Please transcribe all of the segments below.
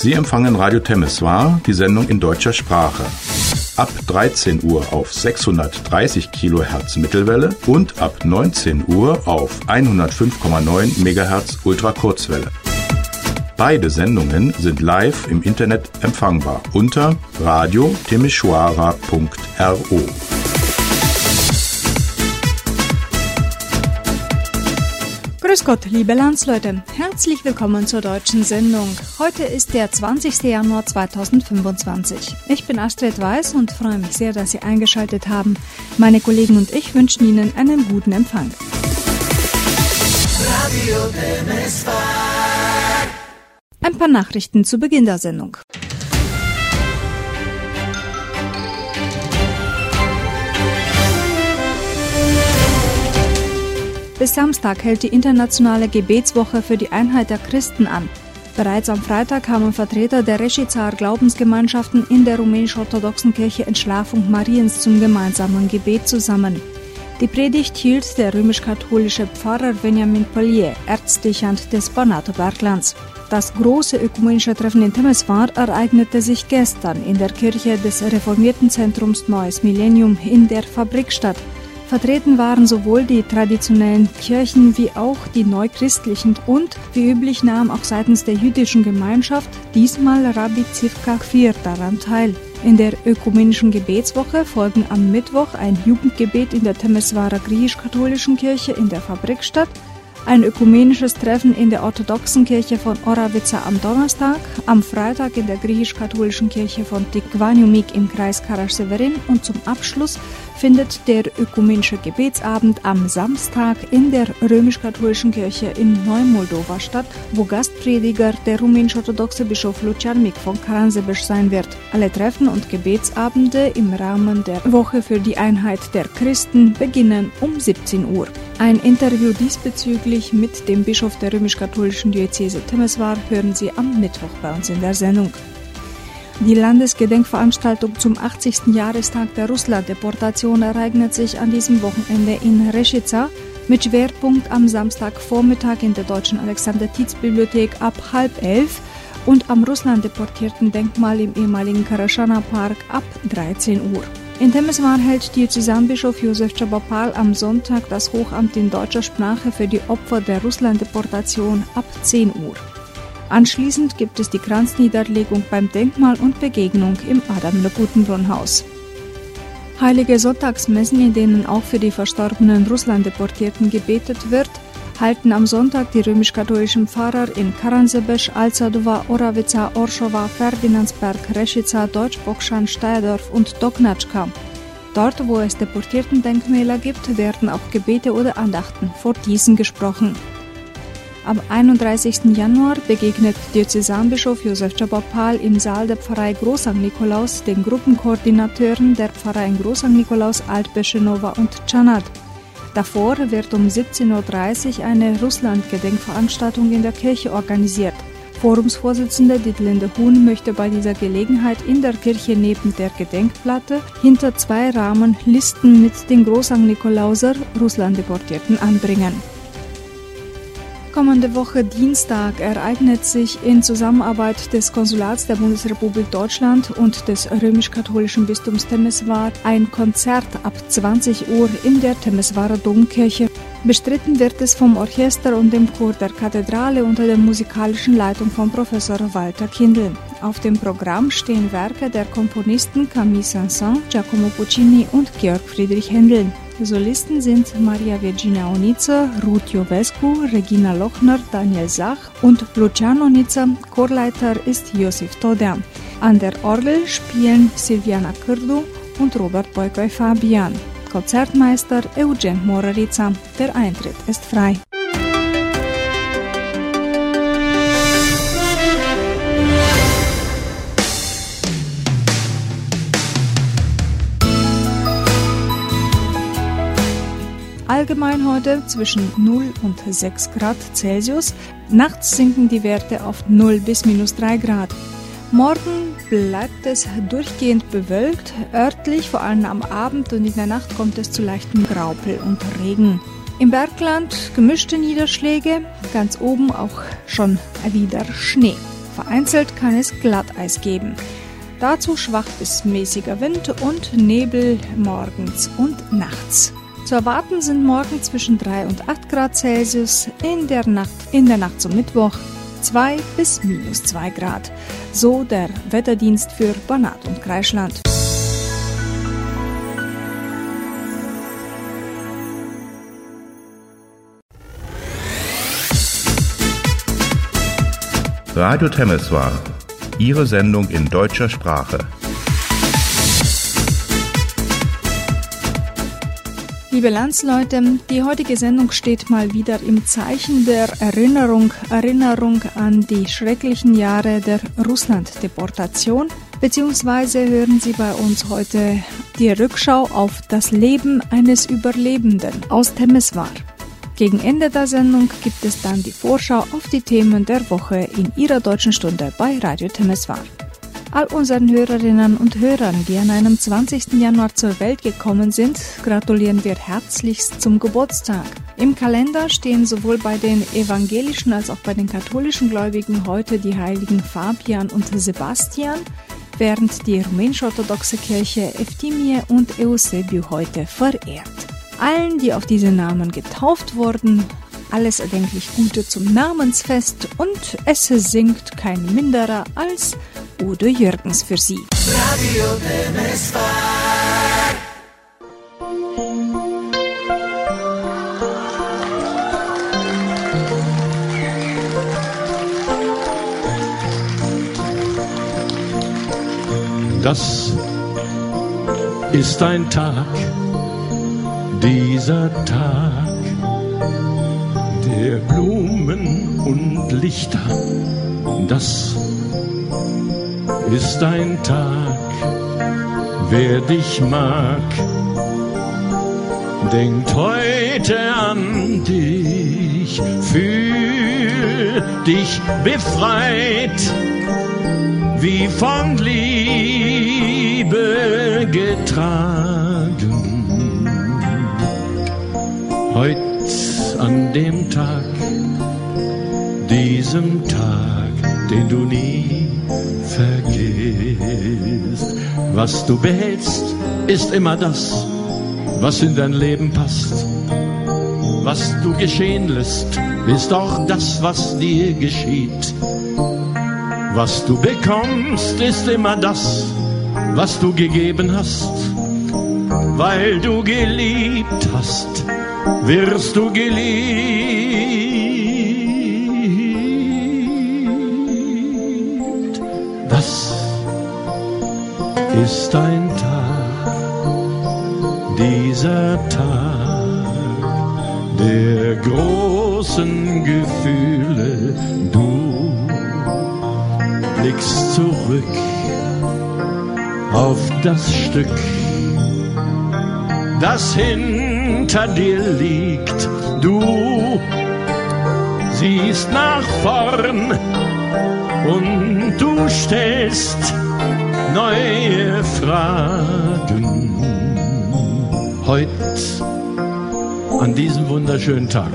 Sie empfangen Radio Temeswar, die Sendung in deutscher Sprache. Ab 13 Uhr auf 630 kHz Mittelwelle und ab 19 Uhr auf 105,9 MHz Ultrakurzwelle. Beide Sendungen sind live im Internet empfangbar unter radio-temeshwara.ro. Grüß Gott, liebe Landsleute. Herzlich willkommen zur deutschen Sendung. Heute ist der 20. Januar 2025. Ich bin Astrid Weiß und freue mich sehr, dass Sie eingeschaltet haben. Meine Kollegen und ich wünschen Ihnen einen guten Empfang. Radio Temeswar. Ein paar Nachrichten zu Beginn der Sendung. Bis Samstag hält die internationale Gebetswoche für die Einheit der Christen an. Bereits am Freitag kamen Vertreter der Reșița-Glaubensgemeinschaften in der rumänisch-orthodoxen Kirche Entschlafung Mariens zum gemeinsamen Gebet zusammen. Die Predigt hielt der römisch-katholische Pfarrer Veniamin Pălie, Erzdechant des Banato-Berglands. Das große ökumenische Treffen in Temeswar ereignete sich gestern in der Kirche des reformierten Zentrums Neues Millennium in der Fabrikstadt. Vertreten waren sowohl die traditionellen Kirchen wie auch die neuchristlichen und, wie üblich, nahm auch seitens der jüdischen Gemeinschaft diesmal Rabbi Zivka Kfir daran teil. In der ökumenischen Gebetswoche folgen am Mittwoch ein Jugendgebet in der Temeswarer griechisch-katholischen Kirche in der Fabrikstadt, ein ökumenisches Treffen in der orthodoxen Kirche von Oravica am Donnerstag, am Freitag in der griechisch-katholischen Kirche von Tikvaniumik im Kreis Karaš-Severin und zum Abschluss findet der ökumenische Gebetsabend am Samstag in der römisch-katholischen Kirche in Neu-Moldova statt, wo Gastprediger der rumänisch-orthodoxe Bischof Lucian Mic von Caransebeș sein wird. Alle Treffen und Gebetsabende im Rahmen der Woche für die Einheit der Christen beginnen um 17 Uhr. Ein Interview diesbezüglich mit dem Bischof der römisch-katholischen Diözese Temeswar hören Sie am Mittwoch bei uns in der Sendung. Die Landesgedenkveranstaltung zum 80. Jahrestag der Russland-Deportation ereignet sich an diesem Wochenende in Reșița mit Schwerpunkt am Samstagvormittag in der Deutschen Alexander-Tietz-Bibliothek ab 10:30 und am Russland-deportierten Denkmal im ehemaligen Karashana-Park ab 13 Uhr. In Temeswar hält Diözesanbischof Josef Chabapal am Sonntag das Hochamt in deutscher Sprache für die Opfer der Russland-Deportation ab 10 Uhr. Anschließend gibt es die Kranzniederlegung beim Denkmal und Begegnung im Adam-Legutenbrunn-Haus. Heilige Sonntagsmessen, in denen auch für die verstorbenen Russland-Deportierten gebetet wird, halten am Sonntag die römisch-katholischen Pfarrer in Caransebeș, Alzadova, Oravica, Orșova, Ferdinandsberg, Reșița, Deutsch-Bokșan, Steyerdorf und Dohnatschka. Dort, wo es Deportierten-Denkmäler gibt, werden auch Gebete oder Andachten vor diesen gesprochen. Am 31. Januar begegnet Diözesanbischof Josef Chabapal im Saal der Pfarrei Groß-St. Nikolaus den Gruppenkoordinateuren der Pfarreien Groß-St. Nikolaus, Altbeschenova und Čanad. Davor wird um 17:30 Uhr eine Russland-Gedenkveranstaltung in der Kirche organisiert. Forumsvorsitzende Dietlinde Huhn möchte bei dieser Gelegenheit in der Kirche neben der Gedenkplatte hinter 2 Rahmen Listen mit den Groß-St. Nikolauser Russland-Deportierten anbringen. Kommende Woche Dienstag ereignet sich in Zusammenarbeit des Konsulats der Bundesrepublik Deutschland und des römisch-katholischen Bistums Temeswar ein Konzert ab 20 Uhr in der Temeswarer Domkirche. Bestritten wird es vom Orchester und dem Chor der Kathedrale unter der musikalischen Leitung von Professor Walter Kindl. Auf dem Programm stehen Werke der Komponisten Camille Saint-Saëns, Giacomo Puccini und Georg Friedrich Händel. Solisten sind Maria Virginia Oniță, Ruth Iovescu, Regina Lochner, Daniel Zach und Lucian Oniță. Chorleiter ist Iosif Todea. An der Orgel spielen Silviana Cârdu und Robert Boicoi-Fabian. Konzertmeister Eugen Morărița. Der Eintritt ist frei. Allgemein heute zwischen 0 und 6 Grad Celsius. Nachts sinken die Werte auf 0 bis -3 Grad. Morgen bleibt es durchgehend bewölkt. Örtlich, vor allem am Abend und in der Nacht, kommt es zu leichtem Graupel und Regen. Im Bergland gemischte Niederschläge, ganz oben auch schon wieder Schnee. Vereinzelt kann es Glatteis geben. Dazu schwach bis mäßiger Wind und Nebel morgens und nachts. Zu erwarten sind morgen zwischen 3 und 8 Grad Celsius, in der Nacht zum Mittwoch 2 bis minus 2 Grad. So der Wetterdienst für Banat und Kreischland. Radio Temeswar, Ihre Sendung in deutscher Sprache. Liebe Landsleute, die heutige Sendung steht mal wieder im Zeichen der Erinnerung an die schrecklichen Jahre der Russland-Deportation, beziehungsweise hören Sie bei uns heute die Rückschau auf das Leben eines Überlebenden aus Temeswar. Gegen Ende der Sendung gibt es dann die Vorschau auf die Themen der Woche in Ihrer Deutschen Stunde bei Radio Temeswar. All unseren Hörerinnen und Hörern, die an einem 20. Januar zur Welt gekommen sind, gratulieren wir herzlichst zum Geburtstag. Im Kalender stehen sowohl bei den evangelischen als auch bei den katholischen Gläubigen heute die heiligen Fabian und Sebastian, während die rumänisch-orthodoxe Kirche Eftimie und Eusebiu heute verehrt. Allen, die auf diese Namen getauft wurden, alles erdenklich Gute zum Namensfest und es singt kein Minderer als Udo Jürgens für Sie. Radio Temeswar. Das ist ein Tag, dieser Tag der Blumen und Lichter. Das ist ein Tag, wer dich mag, denkt heute an dich, fühl dich befreit, wie von Liebe getragen. Heut an dem Tag, diesem Tag, den du nie vergisst. Was du behältst, ist immer das, was in dein Leben passt. Was du geschehen lässt, ist auch das, was dir geschieht. Was du bekommst, ist immer das, was du gegeben hast. Weil du geliebt hast, wirst du geliebt. Das ist ein Tag, dieser Tag der großen Gefühle. Du blickst zurück auf das Stück, das hinter dir liegt. Du siehst nach vorn und du stellst neue Fragen. Heut, an diesem wunderschönen Tag,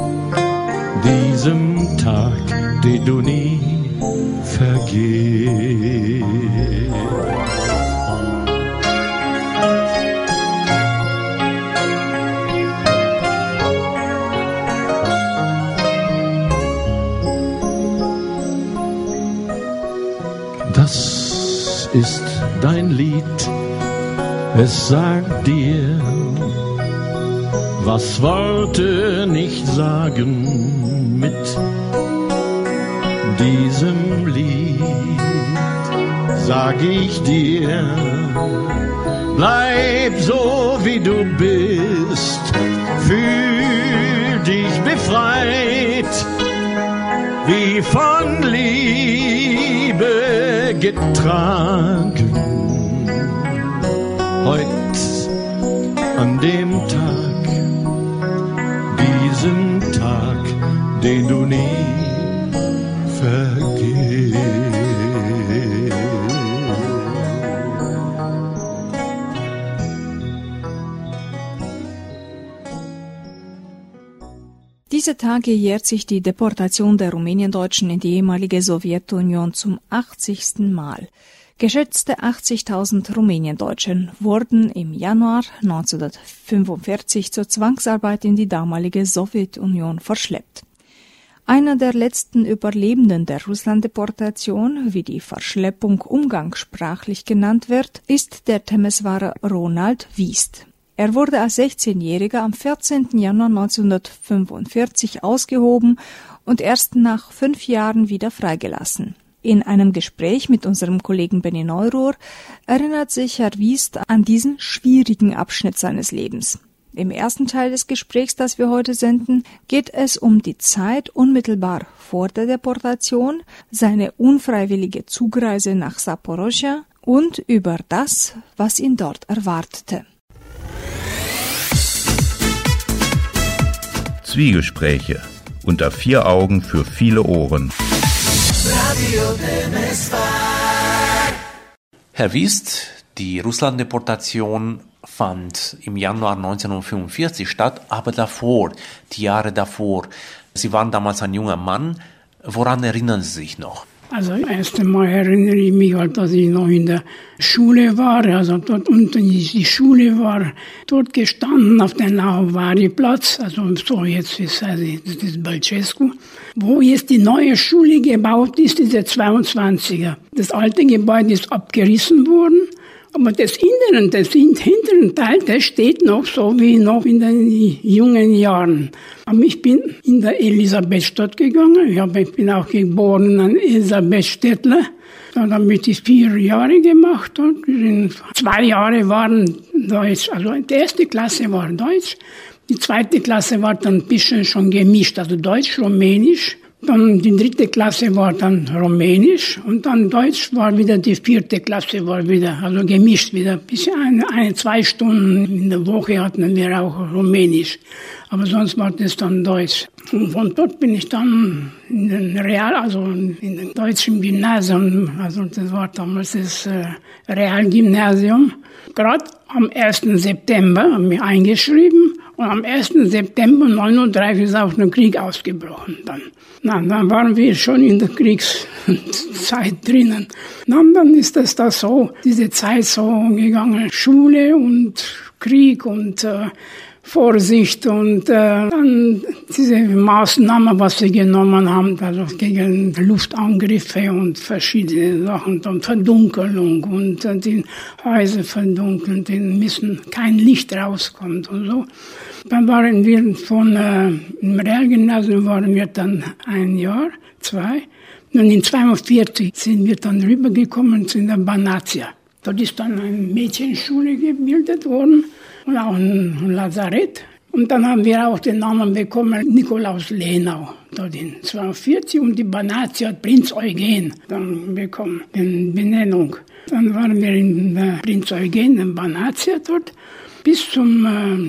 diesem Tag, den du nie vergisst. Das ist dein Lied, es sagt dir, was Worte nicht sagen. Mit diesem Lied sag ich dir, bleib so wie du bist, fühl dich befreit, wie von Liebe getragen. Heut an dem Tag, diesem Tag, den du nie vergisst. Diese Tage jährt sich die Deportation der Rumäniendeutschen in die ehemalige Sowjetunion zum 80. Mal. Geschätzte 80.000 Rumäniendeutschen wurden im Januar 1945 zur Zwangsarbeit in die damalige Sowjetunion verschleppt. Einer der letzten Überlebenden der Russlanddeportation, wie die Verschleppung umgangssprachlich genannt wird, ist der Temeswarer Ronald Wiest. Er wurde als 16-Jähriger am 14. Januar 1945 ausgehoben und erst nach 5 Jahren wieder freigelassen. In einem Gespräch mit unserem Kollegen Benny Neuruhr erinnert sich Herr Wiest an diesen schwierigen Abschnitt seines Lebens. Im ersten Teil des Gesprächs, das wir heute senden, geht es um die Zeit unmittelbar vor der Deportation, seine unfreiwillige Zugreise nach Saporoschja und über das, was ihn dort erwartete. Zwiegespräche unter 4 Augen für viele Ohren. Radio Temeswar. Herr Wiest, die Russlanddeportation fand im Januar 1945 statt, aber die Jahre davor. Sie waren damals ein junger Mann. Woran erinnern Sie sich noch? Also erst einmal erinnere ich mich halt, dass ich noch in der Schule war, also dort unten die Schule war, dort gestanden auf dem Lauvari-Platz, also so jetzt ist das ist Balcescu, wo jetzt die neue Schule gebaut ist, diese 22er. Das alte Gebäude ist abgerissen worden, aber das hinteren Teil, das steht noch so wie noch in den jungen Jahren. Aber ich bin in der Elisabethstadt gegangen. Ich bin auch geboren an Elisabethstädtle. Dann habe ich die 4 Jahre gemacht. Und 2 Jahre waren Deutsch. Also die erste Klasse war Deutsch. Die zweite Klasse war dann ein bisschen schon gemischt. Also Deutsch, Rumänisch. Dann die 3. Klasse war dann Rumänisch und dann Deutsch war wieder die 4. Klasse war wieder, also gemischt wieder. Bis 2 Stunden in der Woche hatten wir auch Rumänisch. Aber sonst war das dann Deutsch. Und von dort bin ich dann in den in dem deutschen Gymnasium, also das war damals das Realgymnasium. Gerade am 1. September haben wir eingeschrieben und am 1. September 1939 ist auch der Krieg ausgebrochen dann. Dann waren wir schon in der Kriegszeit drinnen. Dann ist das da so, diese Zeit so gegangen. Schule und Krieg und Vorsicht und dann diese Maßnahmen, was sie genommen haben, also gegen Luftangriffe und verschiedene Sachen, dann Verdunkelung und die Häuser verdunkeln, denen müssen kein Licht rauskommt und so. Dann waren wir im Realgymnasium waren wir dann 1 Jahr, 2. Und in 1942 sind wir dann rübergekommen zu der Banatia. Dort ist dann eine Mädchenschule gebildet worden und auch ein Lazarett. Und dann haben wir auch den Namen bekommen, Nikolaus Lenau, dort in 1942. Und die Banatia hat Prinz Eugen dann bekommen, die Benennung. Dann waren wir in Prinz Eugen, in Banatia dort. Bis zum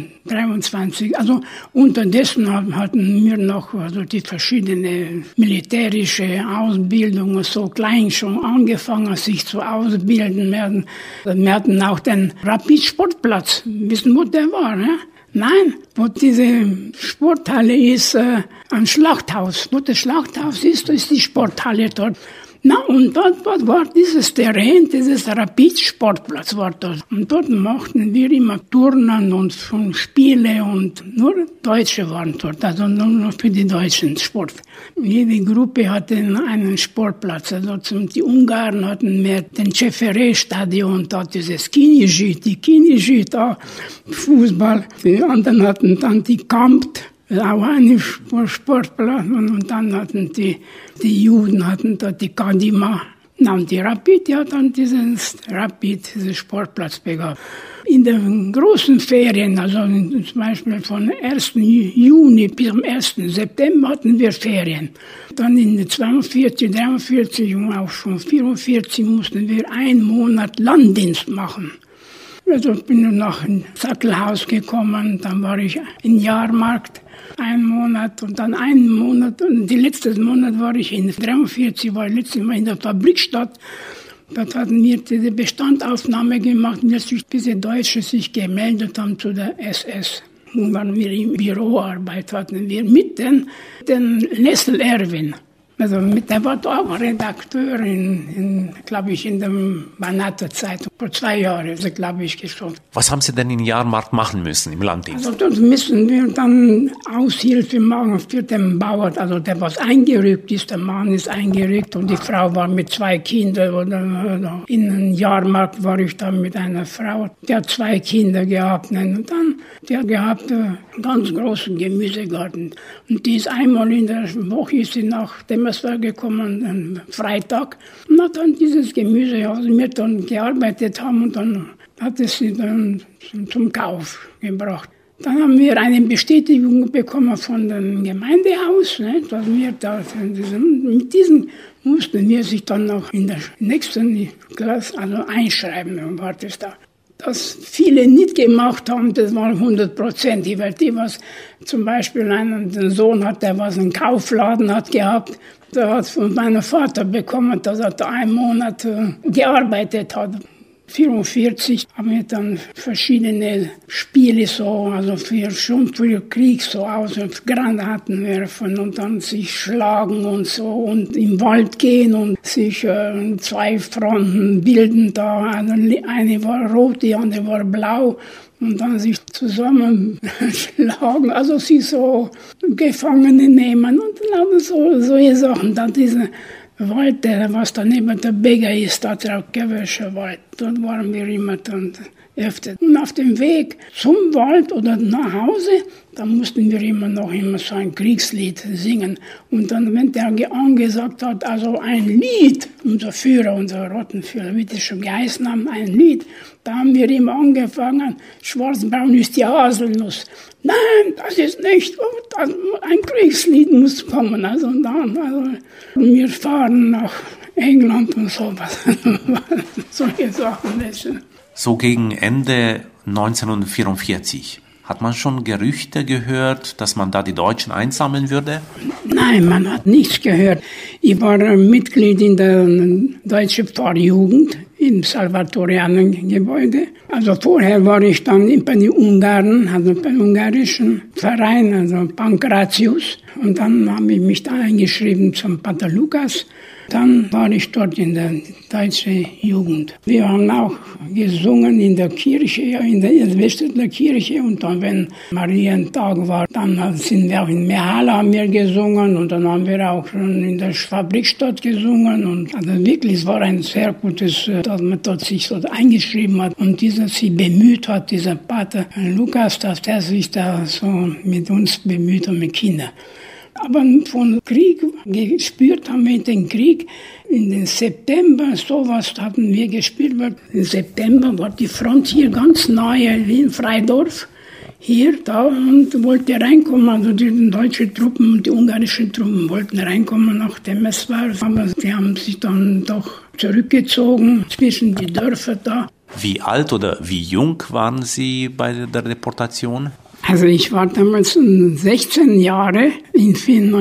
23. Also unterdessen hatten wir noch die verschiedene militärische Ausbildung so klein schon angefangen, sich zu ausbilden. Wir hatten auch den Rapid-Sportplatz. Wissen, wo der war, ne? Nein, wo diese Sporthalle ist, ein Schlachthaus. Wo das Schlachthaus ist, da ist die Sporthalle dort. Und dort war dieses Terrain, dieses Rapid-Sportplatz war dort. Und dort machten wir immer Turnen und Spiele und nur Deutsche waren dort, also nur für die deutschen Sport. Jede Gruppe hatte einen Sportplatz. Also die Ungarn hatten mehr den Cefere-Stadion, dort dieses die Kinigi da, Fußball. Die anderen hatten dann die Kampt. Auch ein Sportplatz und dann hatten die Juden hatten dort die Kadima. Und die Rapid, die hat dann diesen Sportplatz bekommen. In den großen Ferien, also zum Beispiel von 1. Juni bis zum 1. September hatten wir Ferien. Dann in 42, 43 und auch schon 44 mussten wir 1 Monat Landdienst machen. Also bin ich nach dem Sattelhaus gekommen, dann war ich in Jahrmarkt 1 Monat und dann 1 Monat und die letzte Monat war ich in 43, war letztes Mal in der Fabrikstadt. Dort hatten wir diese Bestandaufnahme gemacht, bis die Deutschen sich gemeldet haben zu der SS. waren wir im Büroarbeit, hatten wir mit den Lessel Erwin. Also der war auch Redakteur glaube ich, in der Banater Zeitung. Vor 2 Jahren ist er, glaube ich, gestorben. Was haben Sie denn in Jahrmarkt machen müssen im Landdienst? Also dort müssen wir dann Aushilfe machen für den Bauer. Also der was eingerückt ist, der Mann ist eingerückt und die Frau war mit 2 Kindern. Oder in einem Jahrmarkt war ich dann mit einer Frau, die hat 2 Kinder gehabt. Und dann, die hat gehabt einen ganz großen Gemüsegarten. Und die ist einmal in der Woche ist sie nach Demmersberg gekommen, am Freitag. Und hat dann dieses Gemüse, was wir dann gearbeitet haben, und dann hat es sie dann zum Kauf gebracht. Dann haben wir eine Bestätigung bekommen von dem Gemeindehaus, ne, dass wir da, mit diesen mussten wir sich dann noch in der nächsten Klasse einschreiben, war das da. Das viele nicht gemacht haben, das waren 100%. Weil die, was zum Beispiel einen Sohn hat, der was einen Kaufladen hat gehabt, der hat von meinem Vater bekommen, dass er da 1 Monat gearbeitet hat. 1944 haben wir dann verschiedene Spiele schon für Krieg Granaten werfen und dann sich schlagen und so und im Wald gehen und sich 2 Fronten bilden da. Eine war rot, die andere war blau und dann sich zusammenschlagen, also sie so Gefangene nehmen und dann solche Sachen. Dann diese Wald, was da neben der Bäcker ist, da der Gewäscherwald. Dort waren wir immer dann öfter. Und auf dem Weg zum Wald oder nach Hause, da mussten wir immer so ein Kriegslied singen. Und dann, wenn der angesagt hat, also ein Lied, unser Rottenführer, wie das schon geheißen haben, ein Lied, da haben wir immer angefangen, schwarzbraun ist die Haselnuss. Nein, das ist nicht gut, ein Kriegslied muss kommen. Also wir fahren nach England und sowas. Solche Sachen. So gegen Ende 1944. Hat man schon Gerüchte gehört, dass man da die Deutschen einsammeln würde? Nein, man hat nichts gehört. Ich war Mitglied in der deutschen Pfarrjugend im Salvatorianergebäude. Also vorher war ich dann bei den Ungarn, also beim ungarischen Verein, also Pankratius. Und dann habe ich mich da eingeschrieben zum Pater Lukas. Dann war ich dort in der deutschen Jugend. Wir haben auch gesungen in der Kirche, in der Westler Kirche. Und dann, wenn Marientag war, dann sind wir auch in Mehala haben wir gesungen. Und dann haben wir auch schon in der Fabrikstadt gesungen. Und also wirklich, es war ein sehr gutes, dass man dort sich so eingeschrieben hat. Und sich bemüht hat, dieser Pater Lukas, dass der sich da so mit uns bemüht und mit Kindern. Aber von Krieg gespürt haben wir den Krieg. In den September, sowas hatten wir gespielt. Im September war die Front hier ganz nahe in Freidorf. Hier, da, und wollte reinkommen. Also die deutschen Truppen und die ungarischen Truppen wollten reinkommen nach Temeswar. Aber die haben sich dann doch zurückgezogen zwischen die Dörfer da. Wie alt oder wie jung waren Sie bei der Deportation? Also ich war damals 16 Jahre. In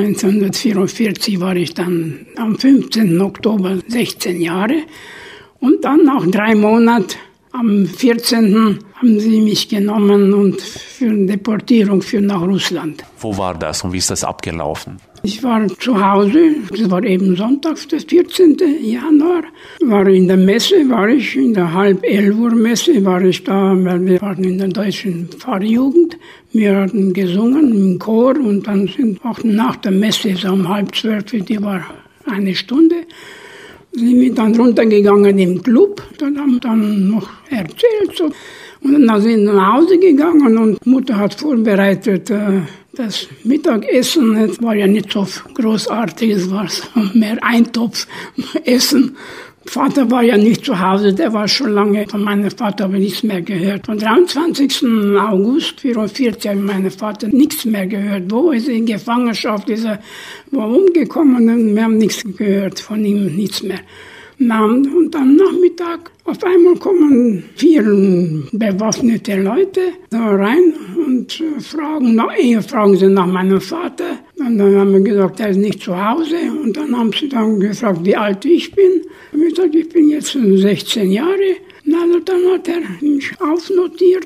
1944 war ich dann am 15. Oktober 16 Jahre. Und dann nach 3 Monaten, am 14. haben sie mich genommen und für eine Deportierung nach Russland. Wo war das und wie ist das abgelaufen? Ich war zu Hause, es war eben Sonntag, der 14. Januar, war in der Messe, in der 10:30 Uhr Messe, war ich da, weil wir waren in der deutschen Pfarrjugend. Wir hatten gesungen im Chor und dann sind auch nach der Messe, so um 11:30, die war 1 Stunde, sind wir dann runtergegangen im Club, dann haben dann noch erzählt so. Und dann sind wir nach Hause gegangen und Mutter hat vorbereitet, das Mittagessen. Es war ja nicht so großartig, es war so mehr Eintopfessen. Vater war ja nicht zu Hause, der war schon lange. Von meinem Vater habe ich nichts mehr gehört. Am 23. August 1944 habe ich meinen Vater nichts mehr gehört. Wo ist er in Gefangenschaft? Ist er umgekommen? Und wir haben nichts gehört von ihm, nichts mehr. Und am Nachmittag auf einmal kommen 4 bewaffnete Leute da rein und fragen sie nach meinem Vater. Und dann haben wir gesagt, er ist nicht zu Hause. Und dann haben sie dann gefragt, wie alt ich bin. Und ich gesagt, ich bin jetzt 16 Jahre. Also dann hat er mich aufnotiert.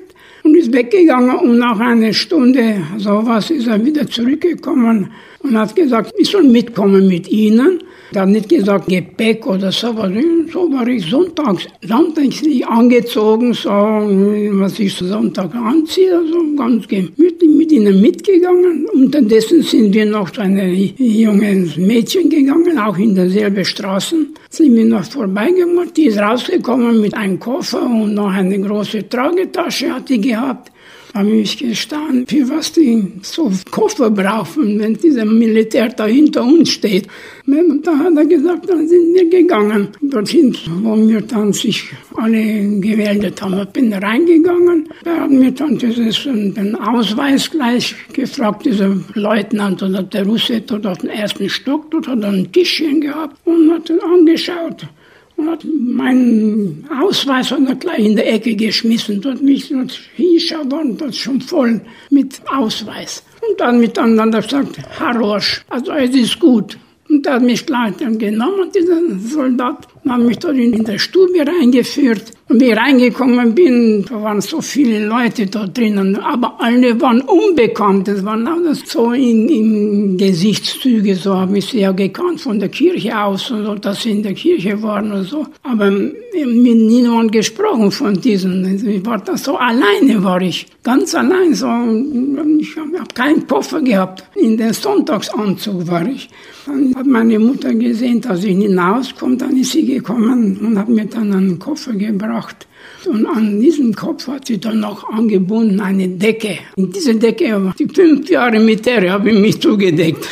und ist weggegangen und nach einer Stunde sowas ist er wieder zurückgekommen und hat gesagt, ich soll mitkommen mit Ihnen. Er hat nicht gesagt Gepäck oder sowas. So war ich sonntags angezogen, so was ich Sonntag anziehe, so ganz gemütlich mit ihnen mitgegangen. Unterdessen sind wir noch zu einem jungen Mädchen gegangen, auch in derselben Straße. Sind wir noch vorbeigegangen. Die ist rausgekommen mit einem Koffer und noch eine große Tragetasche hat die gehabt. Habe ich gestanden, für was die so Koffer brauchen, wenn dieser Militär da hinter uns steht. Und da hat er gesagt, dann sind wir gegangen. Dorthin, wo wir dann sich alle gemeldet haben. Ich bin reingegangen. Da haben wir dann den Ausweis gleich gefragt, dieser Leutnant oder der Russe dort auf dem ersten Stock, dort hat er ein Tischchen gehabt und hat ihn angeschaut. Und hat meinen Ausweis gleich in der Ecke geschmissen. Dort mich hinschauen, war das schon voll mit Ausweis. Und dann miteinander gesagt, Harosch, also es ist gut. Und da hat mich gleich dann genommen, dieser Soldat, und hat mich dort in der Stube reingeführt. Und wie ich reingekommen bin, da waren so viele Leute da drinnen, aber alle waren unbekannt. Das waren alles so in Gesichtszüge, so habe ich sie ja gekannt von der Kirche aus, und so, dass sie in der Kirche waren und so. Aber mit niemand gesprochen von diesen. Ich war da so alleine, war ich. Ganz allein, so. Ich habe keinen Koffer gehabt. In den Sonntagsanzug war ich. Dann hat meine Mutter gesehen, dass ich hinauskomme, dann ist sie gekommen und hat mir dann einen Koffer gebracht. Und an diesem Kopf hat sie dann noch angebunden eine Decke. In diese Decke, die 5 Jahre mit der habe ich mich zugedeckt.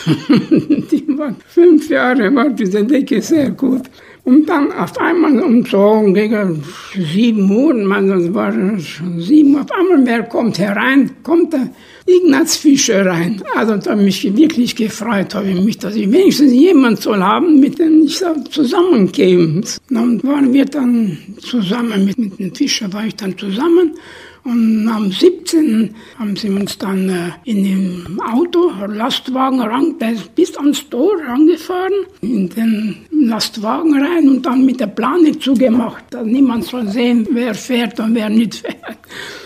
5 Jahre war diese Decke sehr gut. Und dann auf einmal gegen 7 Uhr, das war schon 7 Uhr, auf einmal, wer kommt herein? Kommt der Ignaz Fischer rein. Also da habe ich mich wirklich gefreut, dass ich wenigstens jemanden soll haben, mit dem ich zusammenkäme. Dann waren wir dann zusammen, mit dem Fischer war ich dann zusammen. Und am 17. haben sie uns dann in dem Auto, Lastwagen, bis ans Tor rangefahren, in den Lastwagen rein und dann mit der Plane zugemacht, dass niemand soll sehen, wer fährt und wer nicht fährt.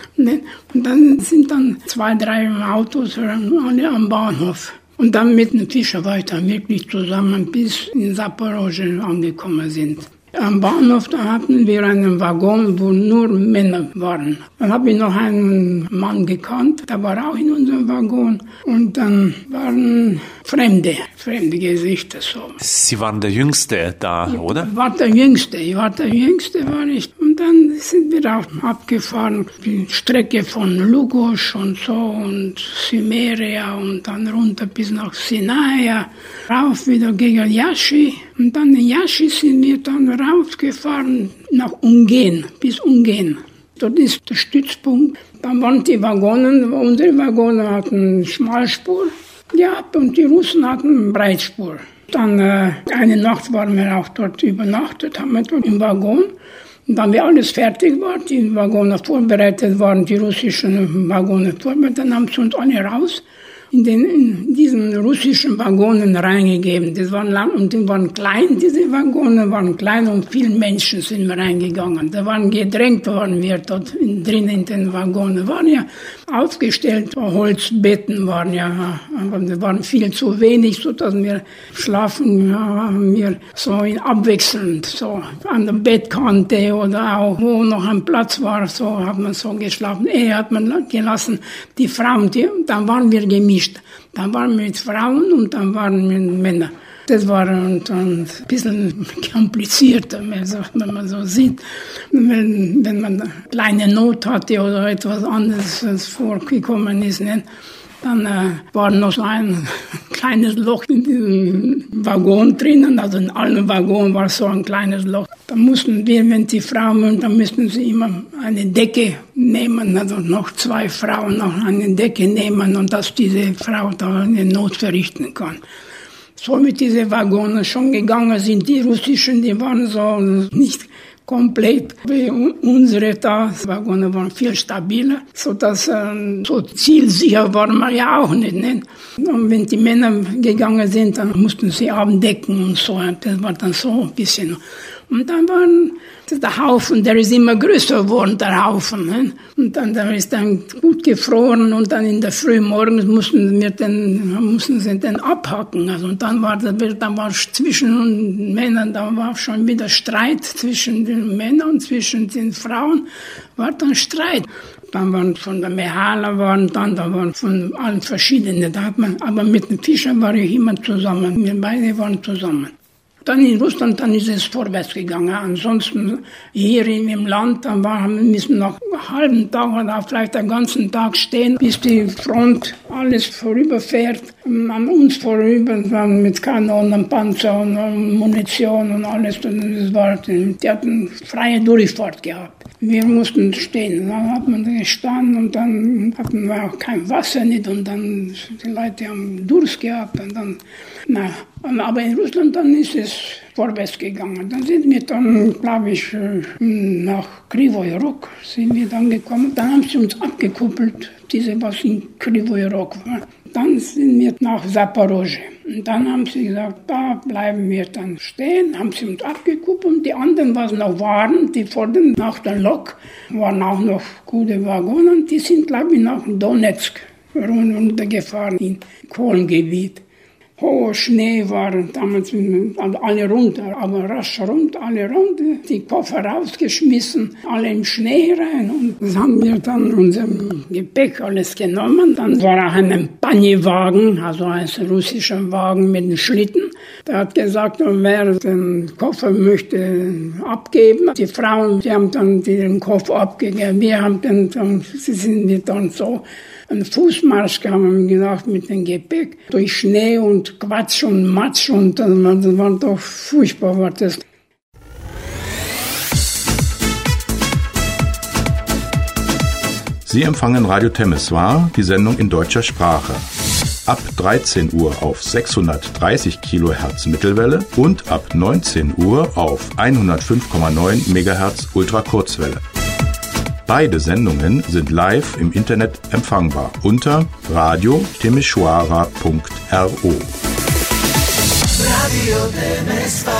Und dann sind dann 2, 3 Autos alle am Bahnhof. Und dann mit dem Fischer weiter wirklich zusammen bis in Zaporozhye angekommen sind. Am Bahnhof, da hatten wir einen Waggon, wo nur Männer waren. Dann habe ich noch einen Mann gekannt, der war auch in unserem Waggon. Und dann waren fremde Gesichter so. Sie waren der Jüngste da, oder? Ich war der Jüngste, war ich. Und dann sind wir auch abgefahren, die Strecke von Lugosch und so und Simeria und dann runter bis nach Sinaia, rauf wieder gegen Jassy. Und dann in Jassy sind wir dann raufgefahren nach Ungen, bis Ungen. Dort ist der Stützpunkt. Dann waren die Waggonen, unsere Waggonen hatten Schmalspur gehabt und die Russen hatten Breitspur. Dann eine Nacht waren wir auch dort übernachtet, haben wir dort im Waggon. Und dann, wie alles fertig war, die Waggone vorbereitet waren, die russischen Waggone vorbereitet, dann haben sie uns alle raus in diesen russischen Waggonen reingegeben. Die waren klein, diese Waggone waren klein und viele Menschen sind wir reingegangen. Da waren gedrängt worden wir dort drin in den Waggonen. Waren ja aufgestellt, Holzbetten waren ja, aber die waren viel zu wenig, so dass wir schlafen, haben wir so abwechselnd, so an der Bettkante oder auch wo noch ein Platz war, so hat man so geschlafen. Hat man gelassen, die Frauen, dann waren wir gemischt. Dann waren wir mit Frauen und dann waren wir mit Männern. Das war ein bisschen komplizierter, wenn man so sieht. Wenn man eine kleine Not hatte oder etwas anderes vorgekommen ist, dann war noch so ein kleines Loch in diesem Waggon drinnen. Also in allen Waggonen war so ein kleines Loch. Da mussten wir, wenn die Frauen, dann mussten sie immer eine Decke nehmen, also noch 2 Frauen noch eine Decke nehmen und dass diese Frau da eine Not verrichten kann. So mit diesen Waggonen schon gegangen sind. Die russischen, die waren so nicht komplett wie unsere da. Die Waggone waren viel stabiler, sodass so zielsicher waren wir ja auch nicht. Und wenn die Männer gegangen sind, dann mussten sie abdecken und so. Das war dann so ein bisschen. Und dann waren der Haufen, der ist immer größer geworden, der Haufen. Ne? Und dann der ist dann gut gefroren und dann in der Früh morgens mussten sie den abhacken. Also und dann war zwischen den Männern, da war schon wieder Streit zwischen den Männern und zwischen den Frauen, war dann Streit. Dann waren von der Mehala da waren von allen verschiedenen. Aber mit den Fischern war ich immer zusammen. Wir beide waren zusammen. Dann in Russland, dann ist es vorwärts gegangen. Ansonsten hier im Land, müssen noch einen halben Tag oder vielleicht einen ganzen Tag stehen, bis die Front alles vorüberfährt. An uns vorüber, dann mit Kanonen, Panzer und Munition und alles. Die hatten freie Durchfahrt gehabt. Wir mussten stehen. Dann hat man gestanden und dann hatten wir auch kein Wasser nicht und dann die Leute haben Durst gehabt und dann, aber in Russland dann ist es vorwärts gegangen. Dann sind wir dann, glaube ich, nach Krivoy Rog sind wir dann gekommen. Dann haben sie uns abgekuppelt, was in Krivoy Rog war. Dann sind wir nach Zaporozhye. Und dann haben sie gesagt, da bleiben wir dann stehen, haben sie uns abgekuppelt. Die anderen, was noch waren, die vorne nach der Lok, waren auch noch gute Waggonen. Die sind, glaube ich, nach Donetsk runtergefahren, in Kohlengebiet. Hoher Schnee war damals alle runter, aber rasch runter, alle runter, die Koffer rausgeschmissen, alle im Schnee rein. Und das haben wir dann unser Gepäck alles genommen. Dann war auch ein Panjewagen, also ein russischer Wagen mit einem Schlitten. Der hat gesagt, wer den Koffer möchte abgeben. Die Frauen, die haben dann den Koffer abgegeben. Sie sind dann so einen Fußmarsch haben wir gemacht mit dem Gepäck, durch Schnee und Quatsch und Matsch und das war doch furchtbar. War das. Sie empfangen Radio Temeswar, die Sendung in deutscher Sprache. Ab 13 Uhr auf 630 kHz Mittelwelle und ab 19 Uhr auf 105,9 MHz Ultrakurzwelle. Beide Sendungen sind live im Internet empfangbar unter radio-temeshwara.ro. Radio Temeswar.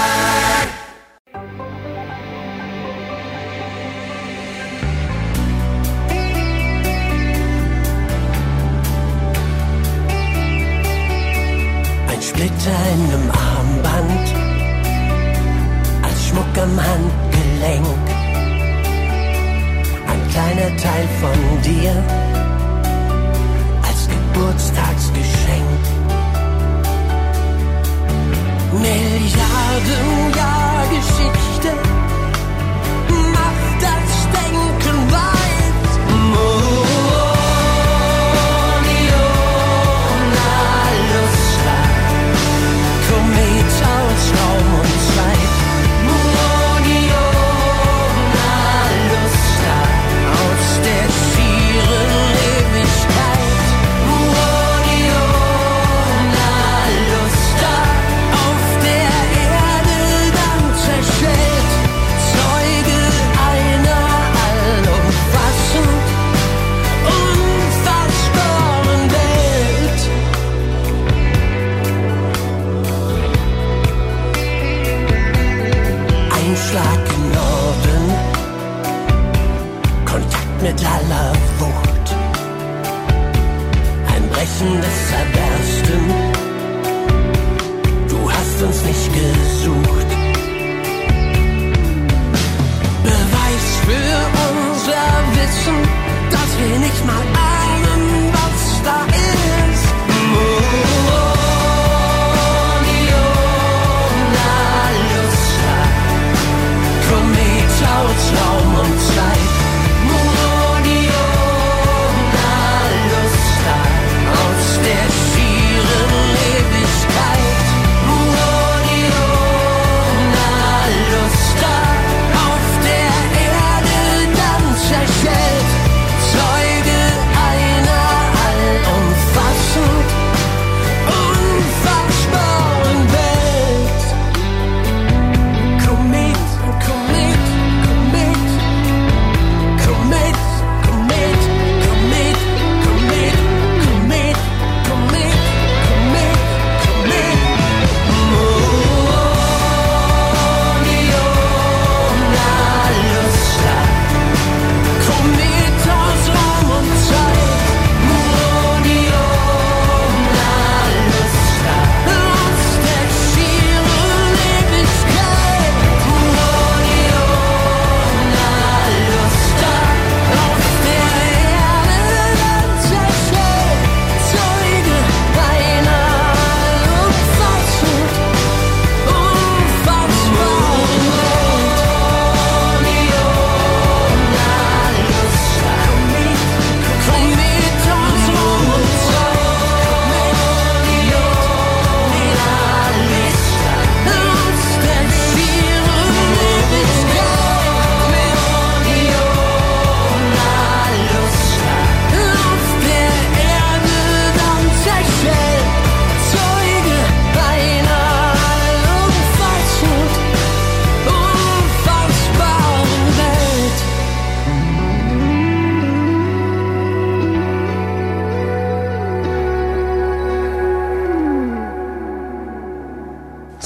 Ein Splitter in einem Armband, als Schmuck am Handgelenk. Ein kleiner Teil von dir, als Geburtstagsgeschenk. Milliarden Jahre Geschichte, macht das Denken weit. Moniona Lustra, Komet aus Raum und Zeit. Moniona Lustra, aus der schieren Ewigkeit. Moniona Lustra, auf der Erde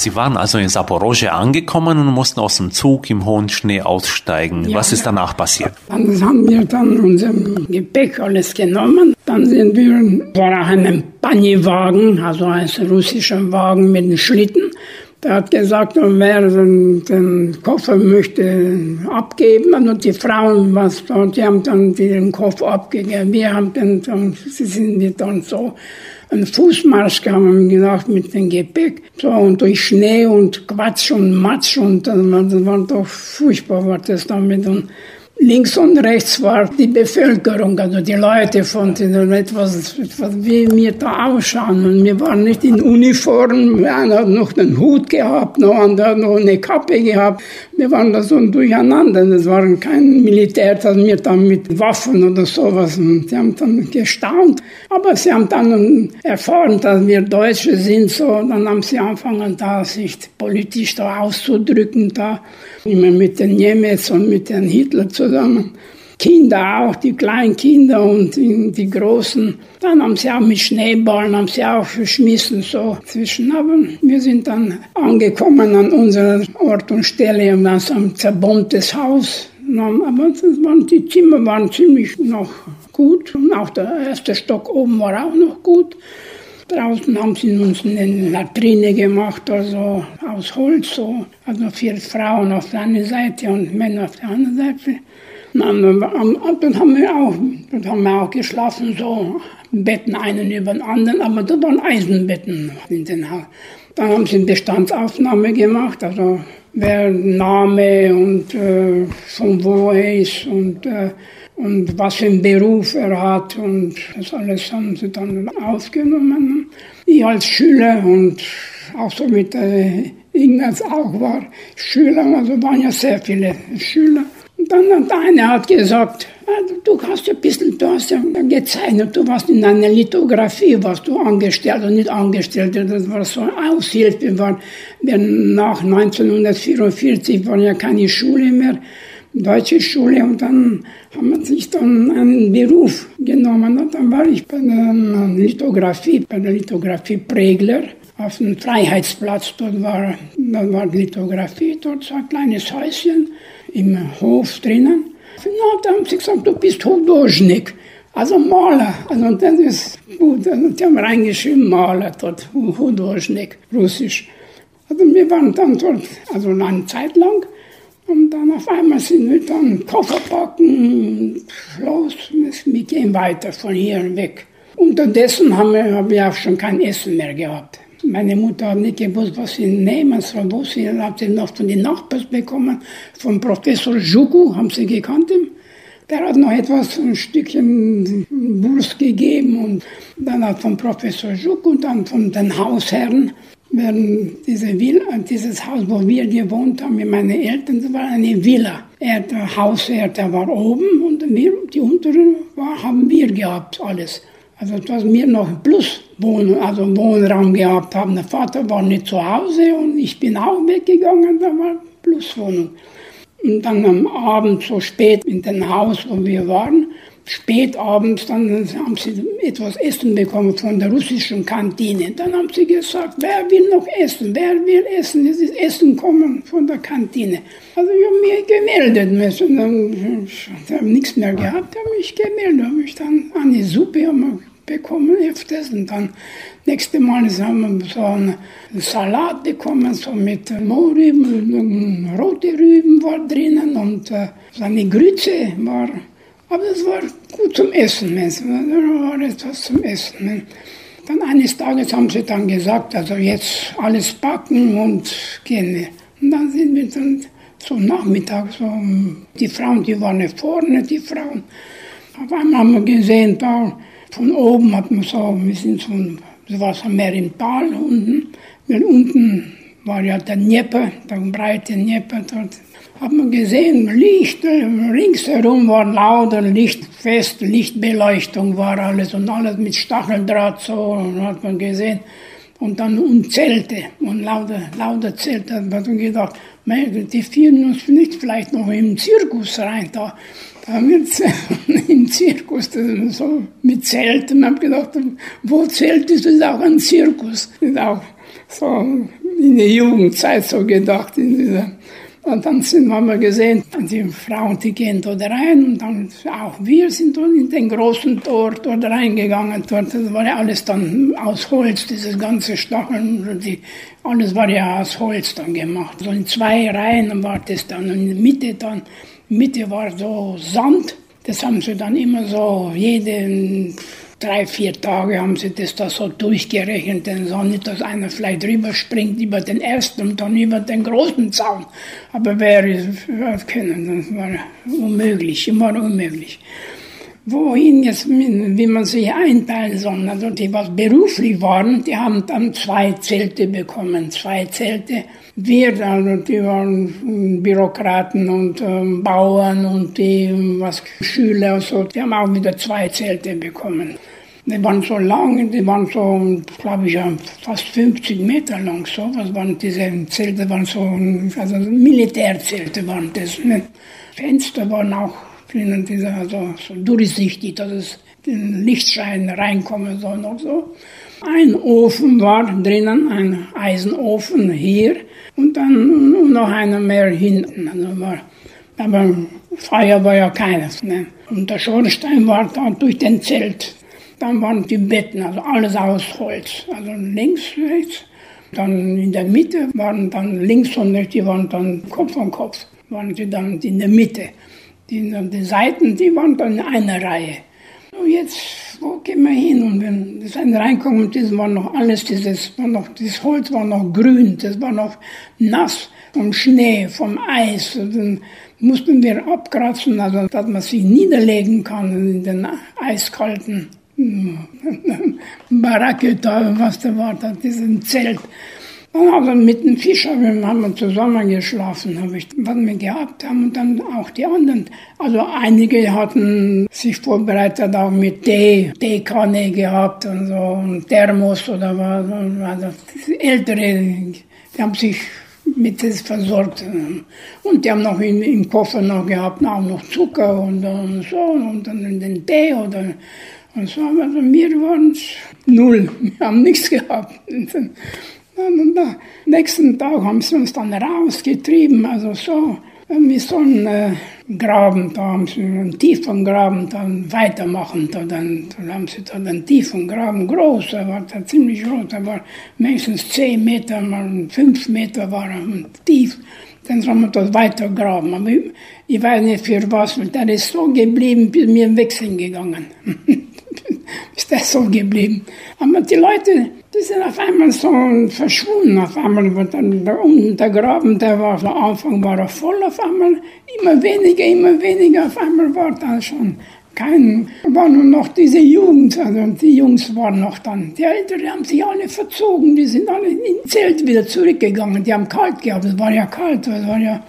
Sie waren also in Saporoschje angekommen und mussten aus dem Zug im hohen Schnee aussteigen. Ja, Was ist danach passiert? Dann haben wir dann unser Gepäck alles genommen. Dann sind wir, war auch ein Banjewagen, also ein russischer Wagen mit einem Schlitten. Der hat gesagt, wer den Koffer möchte abgeben, also die Frauen, die haben dann den Koffer abgegeben. Wir haben sind dann so einen Fußmarsch gehabt mit dem Gepäck, so und durch Schnee und Quatsch und Matsch und das war doch furchtbar, war das damit. Und links und rechts war die Bevölkerung, also die Leute von etwas wie wir da ausschauen. Und wir waren nicht in Uniform, einer hat noch einen Hut gehabt, noch einer hat noch eine Kappe gehabt. Wir waren da so durcheinander. Das waren kein Militär, das wir dann mit Waffen oder sowas. Und die haben dann gestaunt. Aber sie haben dann erfahren, dass wir Deutsche sind. So, dann haben sie angefangen, da sich politisch da auszudrücken, da immer mit den Niemetz und mit den Hitler zusammen. Kinder auch, die kleinen Kinder und die Großen. Dann haben sie auch mit Schneeballen, haben sie auch geschmissen, so zwischen. Aber wir sind dann angekommen an unserer Ort und Stelle und dann so ein zerbombtes Haus. Aber die Zimmer waren ziemlich noch gut und auch der erste Stock oben war auch noch gut. Draußen haben sie uns eine Latrine gemacht, also aus Holz, so. Also 4 Frauen auf der einen Seite und Männer auf der anderen Seite. Dann haben wir auch geschlafen, so Betten einen über den anderen, aber da waren Eisenbetten in den Haus. Dann haben sie eine Bestandsaufnahme gemacht, also wer Name und von wo er ist und was für einen Beruf er hat und das alles haben sie dann aufgenommen. Ich als Schüler und auch so mit Ignaz auch war Schüler, also waren ja sehr viele Schüler. Und dann hat einer gesagt, du hast ja gezeichnet, du warst in einer Lithografie, warst du angestellt und nicht angestellt. Das war so eine Aushilfe. Nach 1944 war ja keine Schule mehr, deutsche Schule, und dann haben wir sich dann einen Beruf genommen. Und dann war ich bei der Lithografie Pregler auf dem Freiheitsplatz. Dort war Lithografie, dort so ein kleines Häuschen im Hof drinnen. Da haben sie gesagt, du bist Hudожник, also Maler. Also das ist gut. Also die haben reingeschrieben, Maler dort, Hudожник, Russisch. Also wir waren dann dort, also eine Zeit lang. Und dann auf einmal sind wir dann Koffer packen, los, wir gehen weiter von hier weg. Unterdessen habe ich auch schon kein Essen mehr gehabt. Meine Mutter hat nicht gewusst, was sie nehmen soll. Sie hat sie noch von den Nachbarn bekommen, von Professor Juku, haben sie gekannt. Der hat noch ein Stückchen Wurst gegeben. Und dann hat von Professor Juku und dann von den Hausherren, dieses Haus, wo wir gewohnt haben, mit meinen Eltern, das war eine Villa. Der Hausherr, der war oben und die untere haben wir gehabt, alles. Also dass wir noch Wohnraum gehabt haben. Der Vater war nicht zu Hause und ich bin auch weggegangen, da war Pluswohnung. Und dann am Abend, so spät in dem Haus, wo wir waren, spät abends, dann haben sie etwas Essen bekommen von der russischen Kantine. Dann haben sie gesagt, wer will noch essen? Wer will essen? Es ist Essen kommen von der Kantine. Also ich habe mich gemeldet müssen. Ich habe nichts mehr gehabt, habe mich gemeldet. Habe ich dann eine Suppe bekommen öfters. Und dann nächste Mal haben wir so einen Salat bekommen, so mit Mohrrüben, rote Rüben war drinnen und so eine Grütze war. Aber es war gut zum Essen. Da war etwas zum Essen. Dann eines Tages haben sie dann gesagt, also jetzt alles packen und gehen. Und dann sind wir dann so Nachmittag, so die Frauen, die waren vorne, die Frauen. Auf einmal haben wir gesehen, da von oben hat man so, das war so mehr im Tal unten. Weil unten war ja der Dnieper, der breite Dnieper dort. Hat man gesehen, Licht, ringsherum war lauter Lichtfest, Lichtbeleuchtung war alles und alles mit Stacheldraht, so hat man gesehen. Und dann Zelte und lauter Zelte, hat man gedacht, die führen uns nicht vielleicht noch im Zirkus rein, da im Zirkus, so mit Zelten. Ich habe gedacht, wo Zelt ist, ist auch ein Zirkus. Ist auch so in der Jugendzeit so gedacht. Und dann haben wir gesehen, die Frauen, die gehen dort rein und dann auch wir sind dort in den großen Tor dort reingegangen. Dort, das war ja alles dann aus Holz, dieses ganze Stacheln, alles war ja aus Holz dann gemacht. So in 2 Reihen war das dann und in der Mitte war so Sand. Das haben sie dann immer so, jede 3-4 Tage haben sie das da so durchgerechnet. Denn so nicht, dass einer vielleicht rüberspringt über den ersten und dann über den großen Zaun. Aber wer es können, das war unmöglich, immer unmöglich. Wohin jetzt, wie man sich einteilen soll. Also die, was beruflich waren, die haben dann 2 Zelte bekommen, 2 Zelte. Wir, also die waren Bürokraten und Bauern und die Schüler und so, die haben auch wieder 2 Zelte bekommen. Die waren so lang, die waren so, glaube ich, fast 50 Meter lang. So, was waren diese Zelte, waren so, also Militärzelte waren das. Ne? Fenster waren auch drinnen, also so durchsichtig, dass es den Lichtschein reinkommen soll noch so. Ein Ofen war drinnen, ein Eisenofen hier und dann noch einer mehr hinten. Also aber Feuer war ja keines. Ne? Und der Schornstein war da durch den Zelt. Dann waren die Betten, also alles aus Holz. Also links, rechts. Dann in der Mitte waren dann links und rechts, die waren dann Kopf an Kopf. Waren die dann in der Mitte. Die Seiten, die waren dann in einer Reihe. Und jetzt, wo gehen wir hin? Und wenn das eine reinkommt, das war noch alles, das Holz war noch grün, das war noch nass vom Schnee, vom Eis. Und dann mussten wir abkratzen, also dass man sich niederlegen kann in den eiskalten Baracke da, was da war, da diesem Zelt. Dann haben wir mit dem Fischer haben wir zusammen geschlafen, was wir gehabt haben und dann auch die anderen. Also einige hatten sich vorbereitet auch mit Teekanne gehabt und so, und Thermos oder was. Also die Ältere, die haben sich mit das versorgt. Und die haben noch im Koffer noch gehabt, auch noch Zucker und so und dann den Tee oder und so. Also wir waren 0, wir haben nichts gehabt. Und am nächsten Tag haben sie uns dann rausgetrieben, also so, wie so ein Graben, da haben sie einen tiefen Graben dann weitermachen, dann haben sie da einen tiefen Graben, groß, der war da ziemlich groß, der war mindestens 10 Meter, mal 5 Meter war er tief. Dann haben wir das weitergraben, aber ich weiß nicht für was, der ist so geblieben, bis wir im Wechseln gegangen. Ist das so geblieben. Aber die Leute, die sind auf einmal so verschwunden. Auf einmal war dann der Graben, der war am Anfang war er voll, auf einmal immer weniger. Auf einmal war da schon war nur noch diese Jugend, also die Jungs waren noch dann. Die Älteren haben sich alle verzogen, die sind alle ins Zelt wieder zurückgegangen. Die haben kalt gehabt, es war ja kalt, es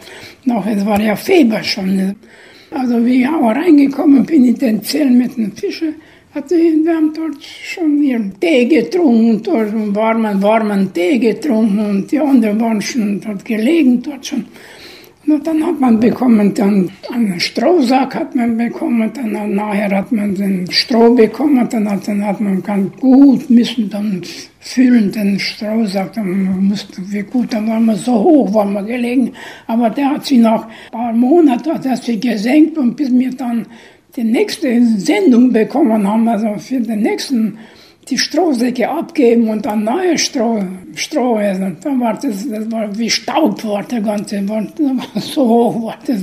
war ja Fieber schon. Also wie ich auch reingekommen bin in den Zelt mit den Fischen, wir haben dort schon ihren Tee getrunken, dort warmen Tee getrunken und die anderen waren schon dort gelegen, dort schon. Und dann hat man bekommen, dann einen Strohsack hat man bekommen, dann nachher hat man den Stroh bekommen, dann hat man ganz gut müssen dann füllen den Strohsack, dann mussten wir gut, dann waren wir so hoch, waren wir gelegen, aber der hat sich nach ein paar Monaten hat er sich gesenkt und bis wir dann die nächste Sendung bekommen haben, also für den nächsten die Strohsäcke abgeben und dann neue Stroh essen. Dann war das war wie Staub war der ganze, war so hoch war das,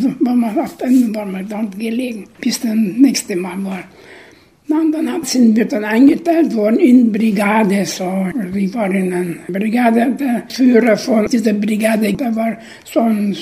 waren wir dann gelegen, bis das nächste Mal war. Dann sind wir dann eingeteilt worden in Brigade, so. Ich war in einer Brigade, der Führer von dieser Brigade, der war so ein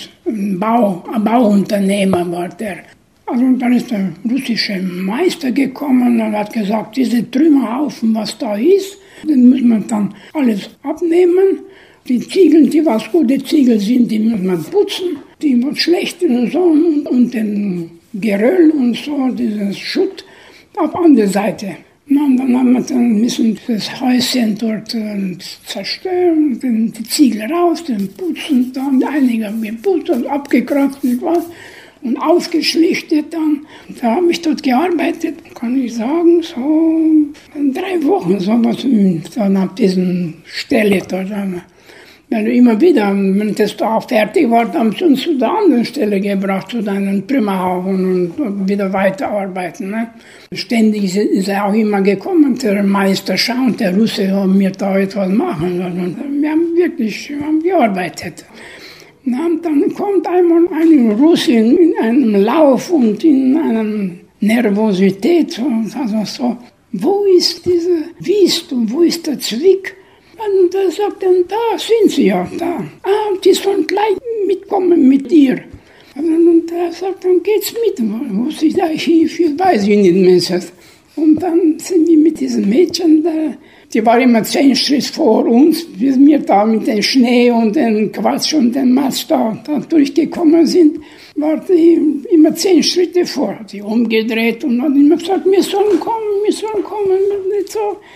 Bauunternehmer war der. Also dann ist der russische Meister gekommen und hat gesagt, diese Trümmerhaufen, was da ist, den muss man dann alles abnehmen. Die Ziegel, die was gute Ziegel sind, die muss man putzen. Die was schlechte und so und den Geröll und so, dieses Schutt, auf andere Seite. Und dann haben wir dann müssen das Häuschen dort zerstören, die Ziegel raus, den putzen, dann einige haben geputzt und abgekratzt und was. Und aufgeschlichtet dann. Da habe ich dort gearbeitet, kann ich sagen, so 3 Wochen, so was dann auf diesen Stelle dort. Weil immer wieder, wenn das da fertig war, haben sie uns zu der anderen Stelle gebracht, zu deinen Bremerhaven und wieder weiterarbeiten. Ne? Ständig ist er auch immer gekommen, der Meister Schaun, der Russe, haben mir da etwas machen. Und wir haben wirklich gearbeitet. Und dann kommt einmal eine Russin in einem Lauf und in einer Nervosität. Also so, wo ist diese Wiest und wo ist der Zwick? Und er sagt dann, da sind sie ja, da. Die sollen gleich mitkommen mit dir. Und er sagt, dann geht's mit. Wo sie da hinführt, weiß ich nicht mehr. Und dann sind wir mit diesem Mädchen da. Die war immer 10 Schritte vor uns, bis wir da mit dem Schnee und dem Quatsch und dem Mast da durchgekommen sind, war die immer 10 Schritte vor. Hat sie umgedreht und hat immer gesagt, wir sollen kommen, nicht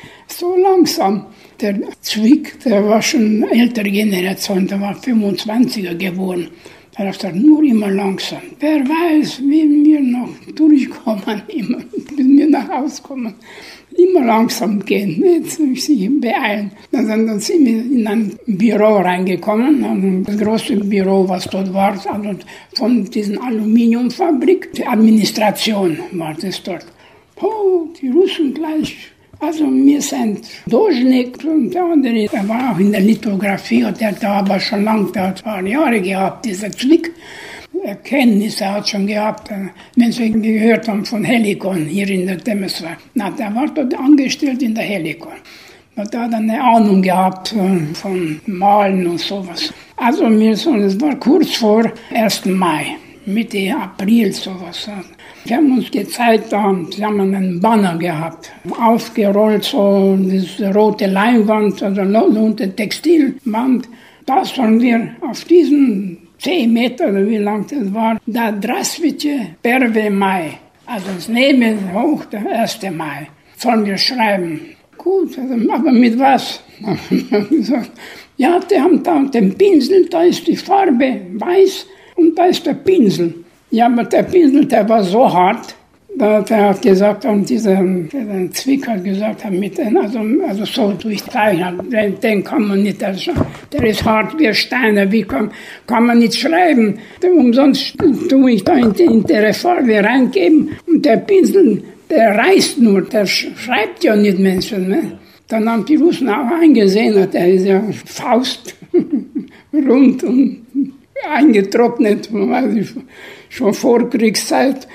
so langsam. Der Zwick, der war schon ältere Generation, der war 25er geboren. Er hat gesagt, nur immer langsam. Wer weiß, wie wir noch durchkommen, immer, bis wir nach Hause kommen. Immer langsam gehen, nicht sich beeilen. Dann sind wir in ein Büro reingekommen, das große Büro, was dort war, also von dieser Aluminiumfabrik, die Administration war das dort. Oh, die Russen gleich. Also wir sind Dozhnik und der andere, der war auch in der Lithografie, der hat da aber schon lange, der hat ein paar Jahre gehabt, dieser Zwick. Erkenntnisse hat schon gehabt, wenn Sie gehört haben von Helikon hier in der Temeswar. Na, der war dort angestellt in der Helikon. Und da hat eine Ahnung gehabt von Malen und sowas. Also es war kurz vor 1. Mai, Mitte April sowas. Wir haben uns gezeigt, sie haben einen Banner gehabt, aufgerollt, so diese rote Leinwand, also unter Textilband. Da sollen wir auf diesen 10 Meter, oder wie lang das war, da Здравствуйте, 1. Mai. Also das Neben hoch, der 1. Mai. Sollen wir schreiben. Gut, aber mit was? Gesagt, ja, die haben da den Pinsel, da ist die Farbe weiß und da ist der Pinsel. Ja, aber der Pinsel, der war so hart, der hat gesagt, und dieser Zwick hat gesagt, also so durchzeichnet, den kann man nicht, der ist hart wie Steine, wie kann man nicht schreiben. Umsonst tue ich da in der Farbe reingeben und der Pinsel, der reißt nur, der schreibt ja nicht Menschen. Ne? Dann haben die Russen auch eingesehen, der ist ja Faust rund und eingetrocknet, schon vor Kriegszeit,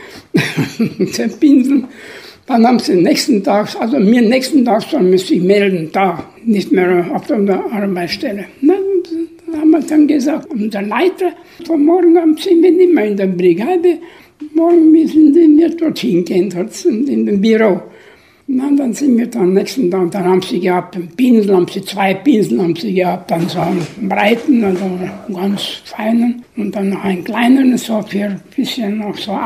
der Pinsel. Dann haben sie nächsten Tag sollen wir sich melden, da, nicht mehr auf der Arbeitsstelle. Dann haben wir dann gesagt, unser Leiter, von morgen Abend sind wir nicht mehr in der Brigade, morgen müssen wir dorthin gehen, dort in dem Büro. Na, dann sind wir dann nächsten Tag, dann haben sie gehabt, einen Pinsel, haben sie 2 Pinsel haben sie gehabt, dann so einen breiten, also ganz feinen und dann noch einen kleinen, so für ein bisschen noch so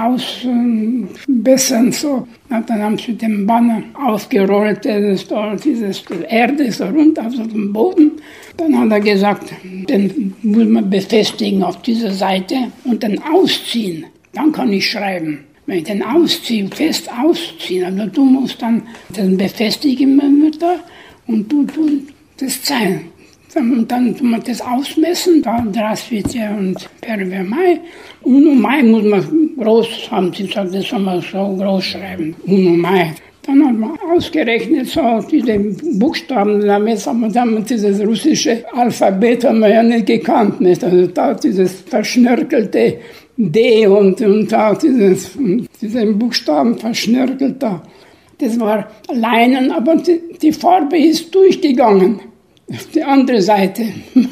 ausbessern, so. Na, dann haben sie den Banner aufgerollt, dieses Erde so runter auf dem Boden. Dann hat er gesagt, den muss man befestigen auf dieser Seite und dann ausziehen, dann kann ich schreiben. Wenn ich den ausziehe, fest ausziehen, also du musst dann den befestigen da und du das zeigen. Und dann tun wir das ausmessen, da Здравствуйте und 1. Mai. Und Mai muss man groß, haben sie gesagt, das soll man so groß schreiben, 1. Mai. Dann hat man ausgerechnet, so diese Buchstaben, damals haben wir dieses russische Alphabet haben wir ja nicht gekannt, nicht? Also da dieses verschnörkelte D und da diese Buchstaben verschnörkelt da. Das war Leinen, aber die Farbe ist durchgegangen. Auf die andere Seite.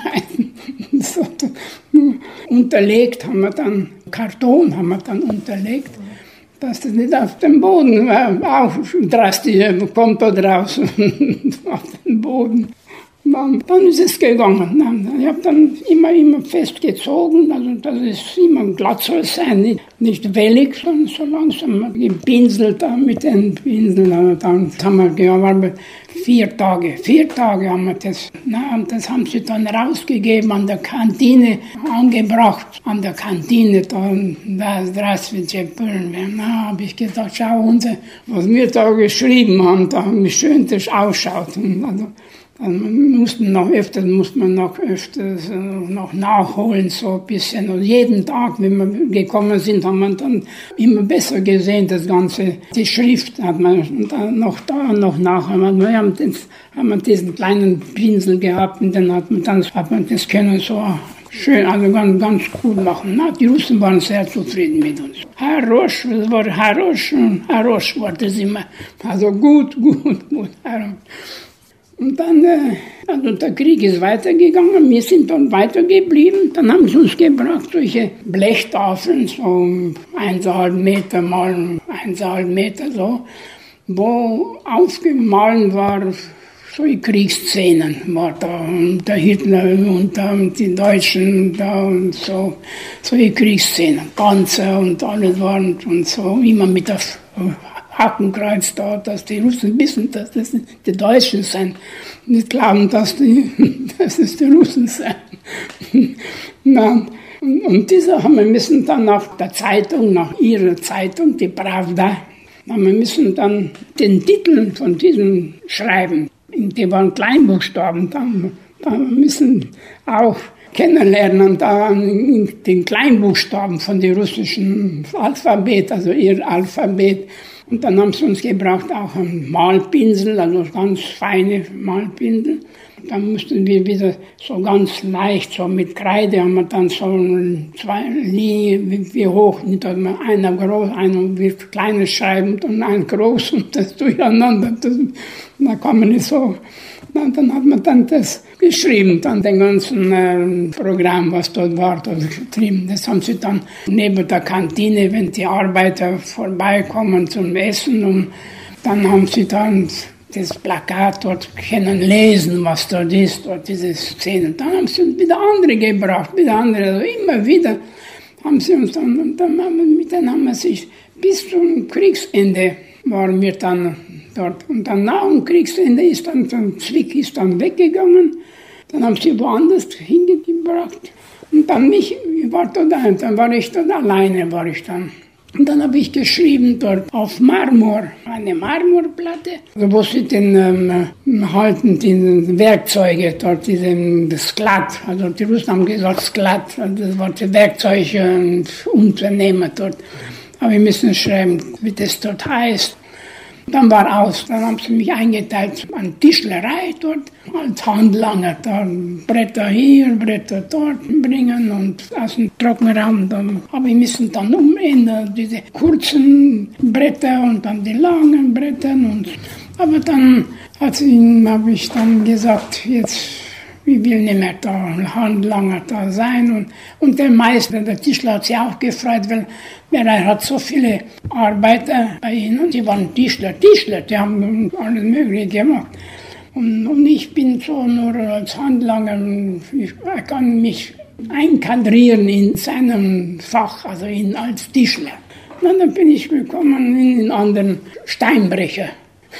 So, unterlegt haben wir dann, Karton haben wir dann unterlegt, dass das nicht auf dem Boden war. Auch drastisch, kommt da draußen auf den Boden. Dann ist es gegangen. Ich habe dann immer festgezogen, also dass es immer glatt soll sein, nicht wellig, sondern so langsam gepinselt mit den Pinseln. Dann haben wir gearbeitet 4 Tage. 4 Tage haben wir das. Und das haben sie dann rausgegeben, an der Kantine angebracht. An der Kantine, da Здравствуйте, habe ich gesagt, schau, was wir da geschrieben haben, da wie schön das ausschaut. Also, Dann musste man noch öfters noch nachholen, so ein bisschen. Und jeden Tag, wenn wir gekommen sind, haben wir dann immer besser gesehen, das Ganze. Die Schrift hat man dann noch nachher. Wir haben diesen kleinen Pinsel gehabt und dann hat man das können so schön, also ganz gut machen. Na, die Russen waren sehr zufrieden mit uns. Herr Rosch war das immer. Also gut, Herr Rosch. Und dann, also der Krieg ist weitergegangen, wir sind dann weitergeblieben. Dann haben sie uns gebracht, solche Blechtafeln, so 1,5 Meter mal 1,5 Meter, so, wo aufgemalt war, solche Kriegsszenen war da. Und der Hitler und die Deutschen da und so, solche Kriegsszenen, Panzer und alles waren und so, immer mit der Hakenkreuz da, dass die Russen wissen, dass das die Deutschen sind. Nicht glauben, dass es die Russen sind. Und diese haben wir müssen dann nach der Zeitung, nach ihrer Zeitung, die Pravda, haben wir müssen dann den Titel von diesem schreiben. Die waren Kleinbuchstaben. Da müssen auch kennenlernen da den Kleinbuchstaben von dem russischen Alphabet, also ihr Alphabet. Und dann haben sie uns gebraucht auch einen Malpinsel, also ganz feine Malpinsel. Dann mussten wir wieder so ganz leicht, so mit Kreide haben wir dann so 2 Linien, wie hoch, nicht einer groß, einer wird kleines schreiben und ein groß und das durcheinander. Da kann man nicht so. Dann hat man dann das geschrieben, dann den ganzen Programm, was dort war, dort geschrieben. Das haben sie dann neben der Kantine, wenn die Arbeiter vorbeikommen zum Essen, und dann haben sie dann das Plakat dort können lesen, was dort ist, dort diese Szene. Dann haben sie uns wieder andere gebracht, also immer wieder haben sie uns dann, und dann haben wir sich bis zum Kriegsende waren wir dann dort. Und dann nach dem Kriegsende ist dann Zwick ist dann weggegangen. Dann haben sie woanders hingebracht. Und dann dann war ich dort alleine, Und dann habe ich geschrieben dort auf Marmor, eine Marmorplatte, wo sie halten die Werkzeuge dort, das Glatt. Also die Russen haben gesagt Glatt, das war die Werkzeuge und Unternehmer dort. Aber wir müssen schreiben, wie das dort heißt. Dann war aus. Dann haben sie mich eingeteilt an Tischlerei dort, als Handlanger. Da Bretter hier, Bretter dort bringen und aus dem Trockenraum. Aber wir müssen dann umändern, diese kurzen Bretter und dann die langen Bretter. Aber dann habe ich dann gesagt, jetzt, ich will nicht mehr da Handlanger da sein. Und der Meister, der Tischler, hat sich auch gefreut, weil er hat so viele Arbeiter bei ihnen. Die waren Tischler, die haben alles Mögliche gemacht. Und ich bin so nur als Handlanger, ich kann mich einkadrieren in seinem Fach, also als Tischler. Und dann bin ich gekommen in den anderen Steinbrecher.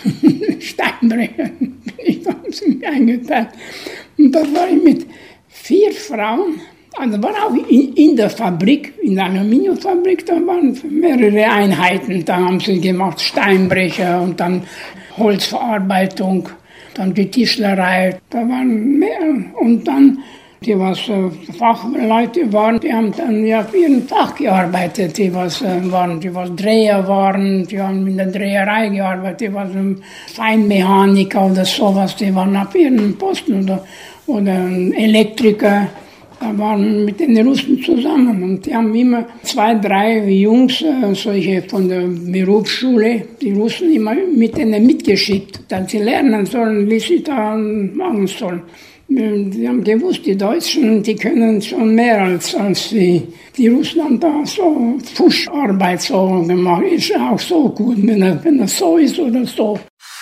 Bin ich da eingeteilt. Und da war ich mit 4 Frauen. Also war auch in der Fabrik, in der Aluminiumfabrik, da waren mehrere Einheiten. Da haben sie gemacht Steinbrecher und dann Holzverarbeitung, dann die Tischlerei. Da waren mehr. Und dann, die was Fachleute waren, die haben dann ja auf ihrem Fach gearbeitet. Die was Dreher waren, die haben in der Dreherei gearbeitet, die was Feinmechaniker oder sowas, die waren auf ihren Posten oder Elektriker. Da waren mit den Russen zusammen und die haben immer 2, 3 Jungs, solche von der Berufsschule, die Russen immer mit denen mitgeschickt, dass sie lernen sollen, wie sie da machen sollen. Die haben gewusst, die Deutschen, die können schon mehr als die Russen haben da so Fuscharbeit so gemacht. Ist auch so gut, wenn das so ist oder so.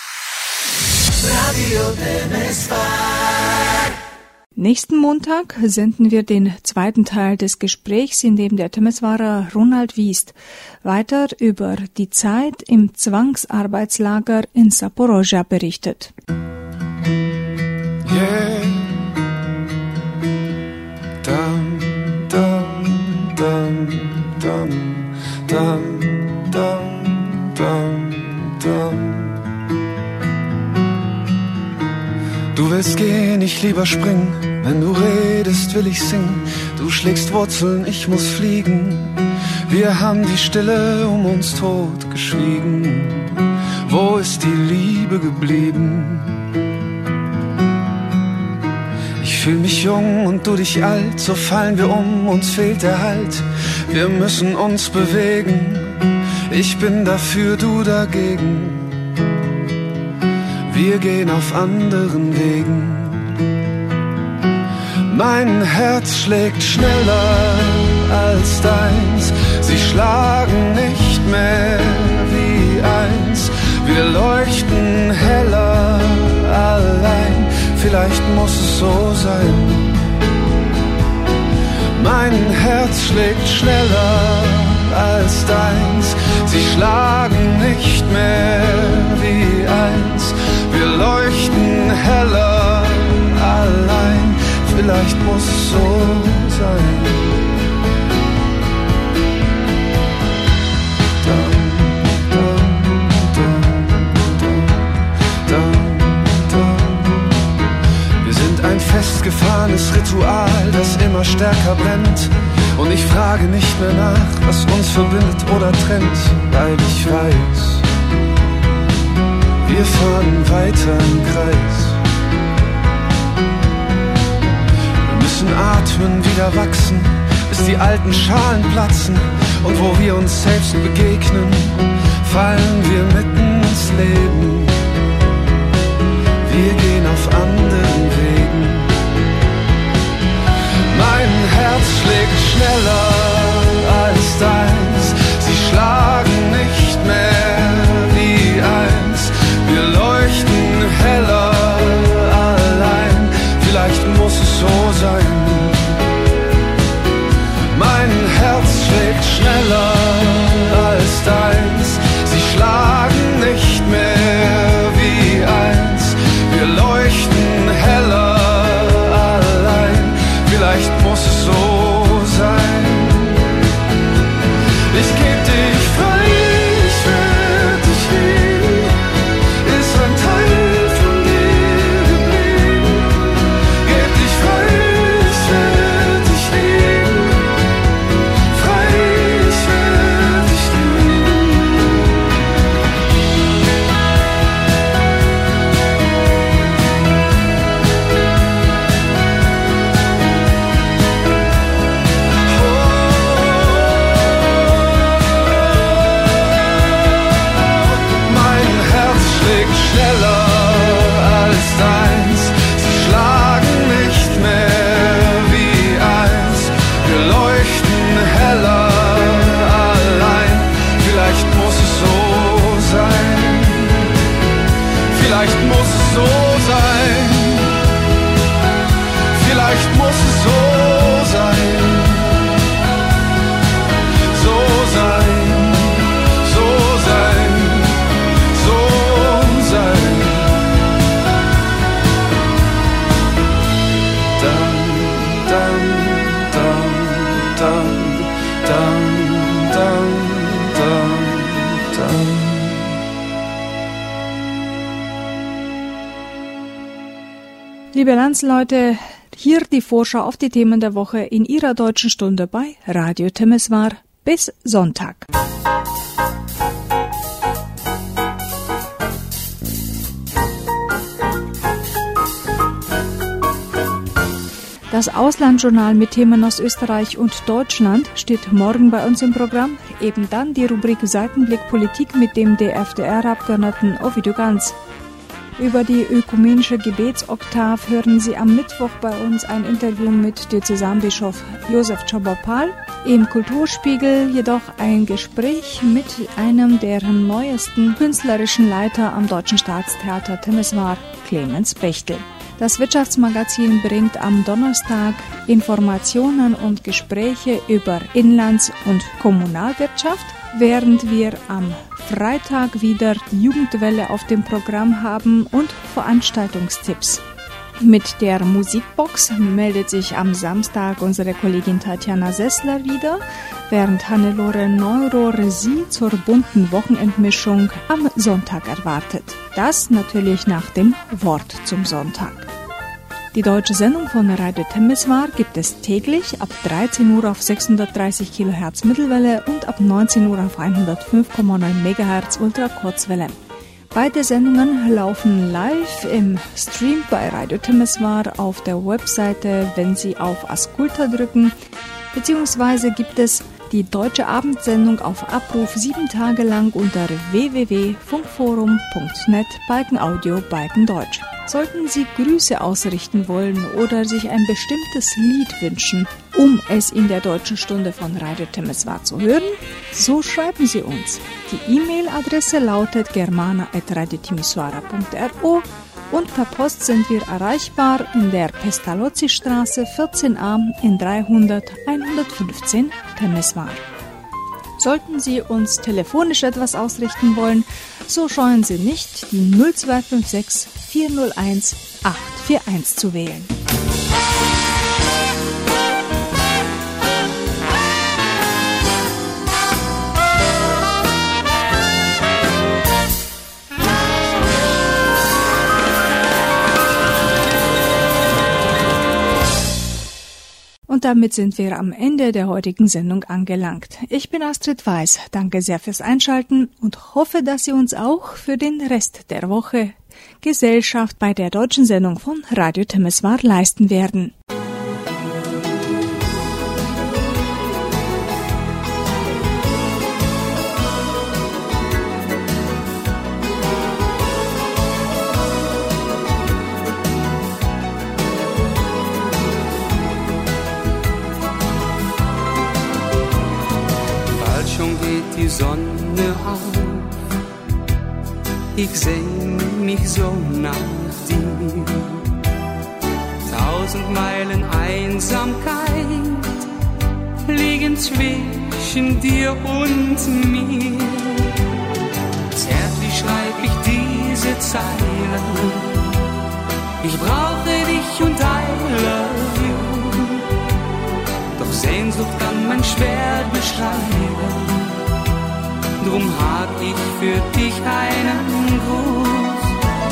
Radio Temeswar. Nächsten Montag senden wir den zweiten Teil des Gesprächs, in dem der Temeswarer Ronald Wiest weiter über die Zeit im Zwangsarbeitslager in Saporoža berichtet. Yeah. Dum, dum, dum, dum, dum, dum, dum, dum. Du willst überspringen. Wenn du redest, will ich singen. Du schlägst Wurzeln, ich muss fliegen. Wir haben die Stille um uns tot geschwiegen. Wo ist die Liebe geblieben? Ich fühl mich jung und du dich alt, so fallen wir um, uns fehlt der Halt. Wir müssen uns bewegen, ich bin dafür, du dagegen. Wir gehen auf anderen Wegen. Mein Herz schlägt schneller als deins, sie schlagen nicht mehr wie eins. Wir leuchten heller allein, vielleicht muss es so sein. Mein Herz schlägt schneller als deins, sie schlagen nicht mehr wie eins. Wir leuchten heller allein, vielleicht muss es so sein. Wir sind ein festgefahrenes Ritual, das immer stärker brennt. Und ich frage nicht mehr nach, was uns verbindet oder trennt, weil ich weiß, wir fahren weiter im Kreis. Wir müssen atmen, wieder wachsen, bis die alten Schalen platzen. Und wo wir uns selbst begegnen, fallen wir mitten ins Leben. Wir gehen auf anderen Wegen. Mein Herz schlägt schneller als deins, sie schlagen nicht mehr wie eins. Wir leuchten heller allein, vielleicht muss es so sein. Mein Herz schlägt schneller als deins, sie schlagen nicht mehr wie eins. Wir leuchten heller allein, vielleicht muss es so sein. Ich geb dich frei, ich werd dich lieben, ist ein Teil von dir geblieben. Geb dich frei, ich werd dich lieben, frei, ich werd dich schneller als deins, sie schlagen nicht mehr wie eins. Wir leuchten heller allein, vielleicht muss es so sein. Vielleicht muss es so sein. Vielleicht muss es so sein. So sein, so sein, so sein. Dum, dum, dum, dum, dum, dum, dum, dum. Liebe Landsleute, hier die Vorschau auf die Themen der Woche in Ihrer Deutschen Stunde bei Radio Temeswar. Bis Sonntag. Das Auslandsjournal mit Themen aus Österreich und Deutschland steht morgen bei uns im Programm. Eben dann die Rubrik Seitenblick Politik mit dem DFDR-Abgeordneten Ovidio Ganz. Über die ökumenische Gebetsoktav hören Sie am Mittwoch bei uns ein Interview mit Diözesanbischof Josef Czobopal. Im Kulturspiegel jedoch ein Gespräch mit einem der neuesten künstlerischen Leiter am Deutschen Staatstheater Temeswar, Clemens Bechtel. Das Wirtschaftsmagazin bringt am Donnerstag Informationen und Gespräche über Inlands- und Kommunalwirtschaft, während wir am Freitag wieder die Jugendwelle auf dem Programm haben und Veranstaltungstipps. Mit der Musikbox meldet sich am Samstag unsere Kollegin Tatjana Sessler wieder, während Hannelore Neurohre Sie zur bunten Wochenendmischung am Sonntag erwartet. Das natürlich nach dem Wort zum Sonntag. Die deutsche Sendung von Radio Temeswar gibt es täglich ab 13 Uhr auf 630 kHz Mittelwelle und ab 19 Uhr auf 105,9 MHz Ultrakurzwelle. Beide Sendungen laufen live im Stream bei Radio Temeswar auf der Webseite, wenn Sie auf Asculta drücken, beziehungsweise gibt es die deutsche Abendsendung auf Abruf 7 Tage lang unter www.funkforum.net/Audio/Deutsch. Sollten Sie Grüße ausrichten wollen oder sich ein bestimmtes Lied wünschen, um es in der deutschen Stunde von Radio Temeswar zu hören, so schreiben Sie uns. Die E-Mail-Adresse lautet germana@radiotimisuara.ro und per Post sind wir erreichbar in der Pestalozzi-Straße 14a in 300 115 Temeswar. Sollten Sie uns telefonisch etwas ausrichten wollen, so scheuen Sie nicht, die 0256 401 841 zu wählen. Und damit sind wir am Ende der heutigen Sendung angelangt. Ich bin Astrid Weiß. Danke sehr fürs Einschalten und hoffe, dass Sie uns auch für den Rest der Woche Gesellschaft bei der deutschen Sendung von Radio Temeswar leisten werden. Die Sonne auf, ich sehn mich so nach dir. 1000 Meilen Einsamkeit liegen zwischen dir und mir. Zärtlich schreib ich diese Zeilen, ich brauche dich und I love you. Doch Sehnsucht kann man schwer beschreiben, drum hab ich für dich einen Gruß.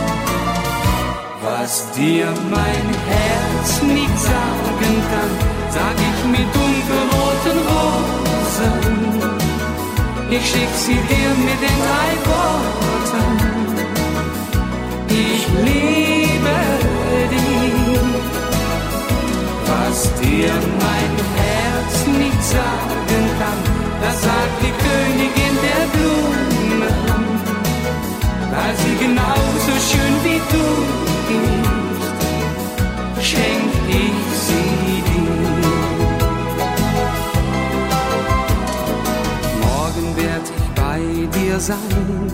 Was dir mein Herz nicht sagen kann, sag ich mit dunkelroten Rosen. Ich schick sie dir mit den 3 Worten: Ich liebe dich. Was dir mein Herz nicht sagen kann, das sagt die Königin der Blumen, weil sie genauso schön wie du ist, schenk ich sie dir. Morgen werd ich bei dir sein,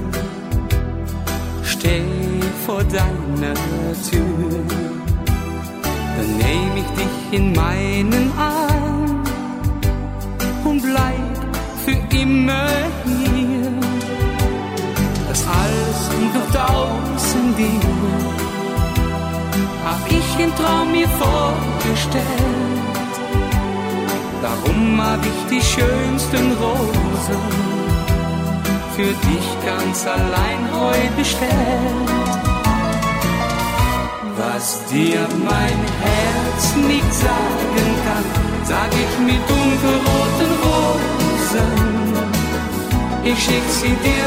steh vor deiner Tür, dann nehm ich dich in meinen Arm und bleib für immer hier. Das alles noch außen dir hab ich im Traum mir vorgestellt. Darum hab ich die schönsten Rosen für dich ganz allein heute bestellt. Was dir mein Herz nicht sagen kann, sag ich mit dunkelroten Rosen. Ich schick sie dir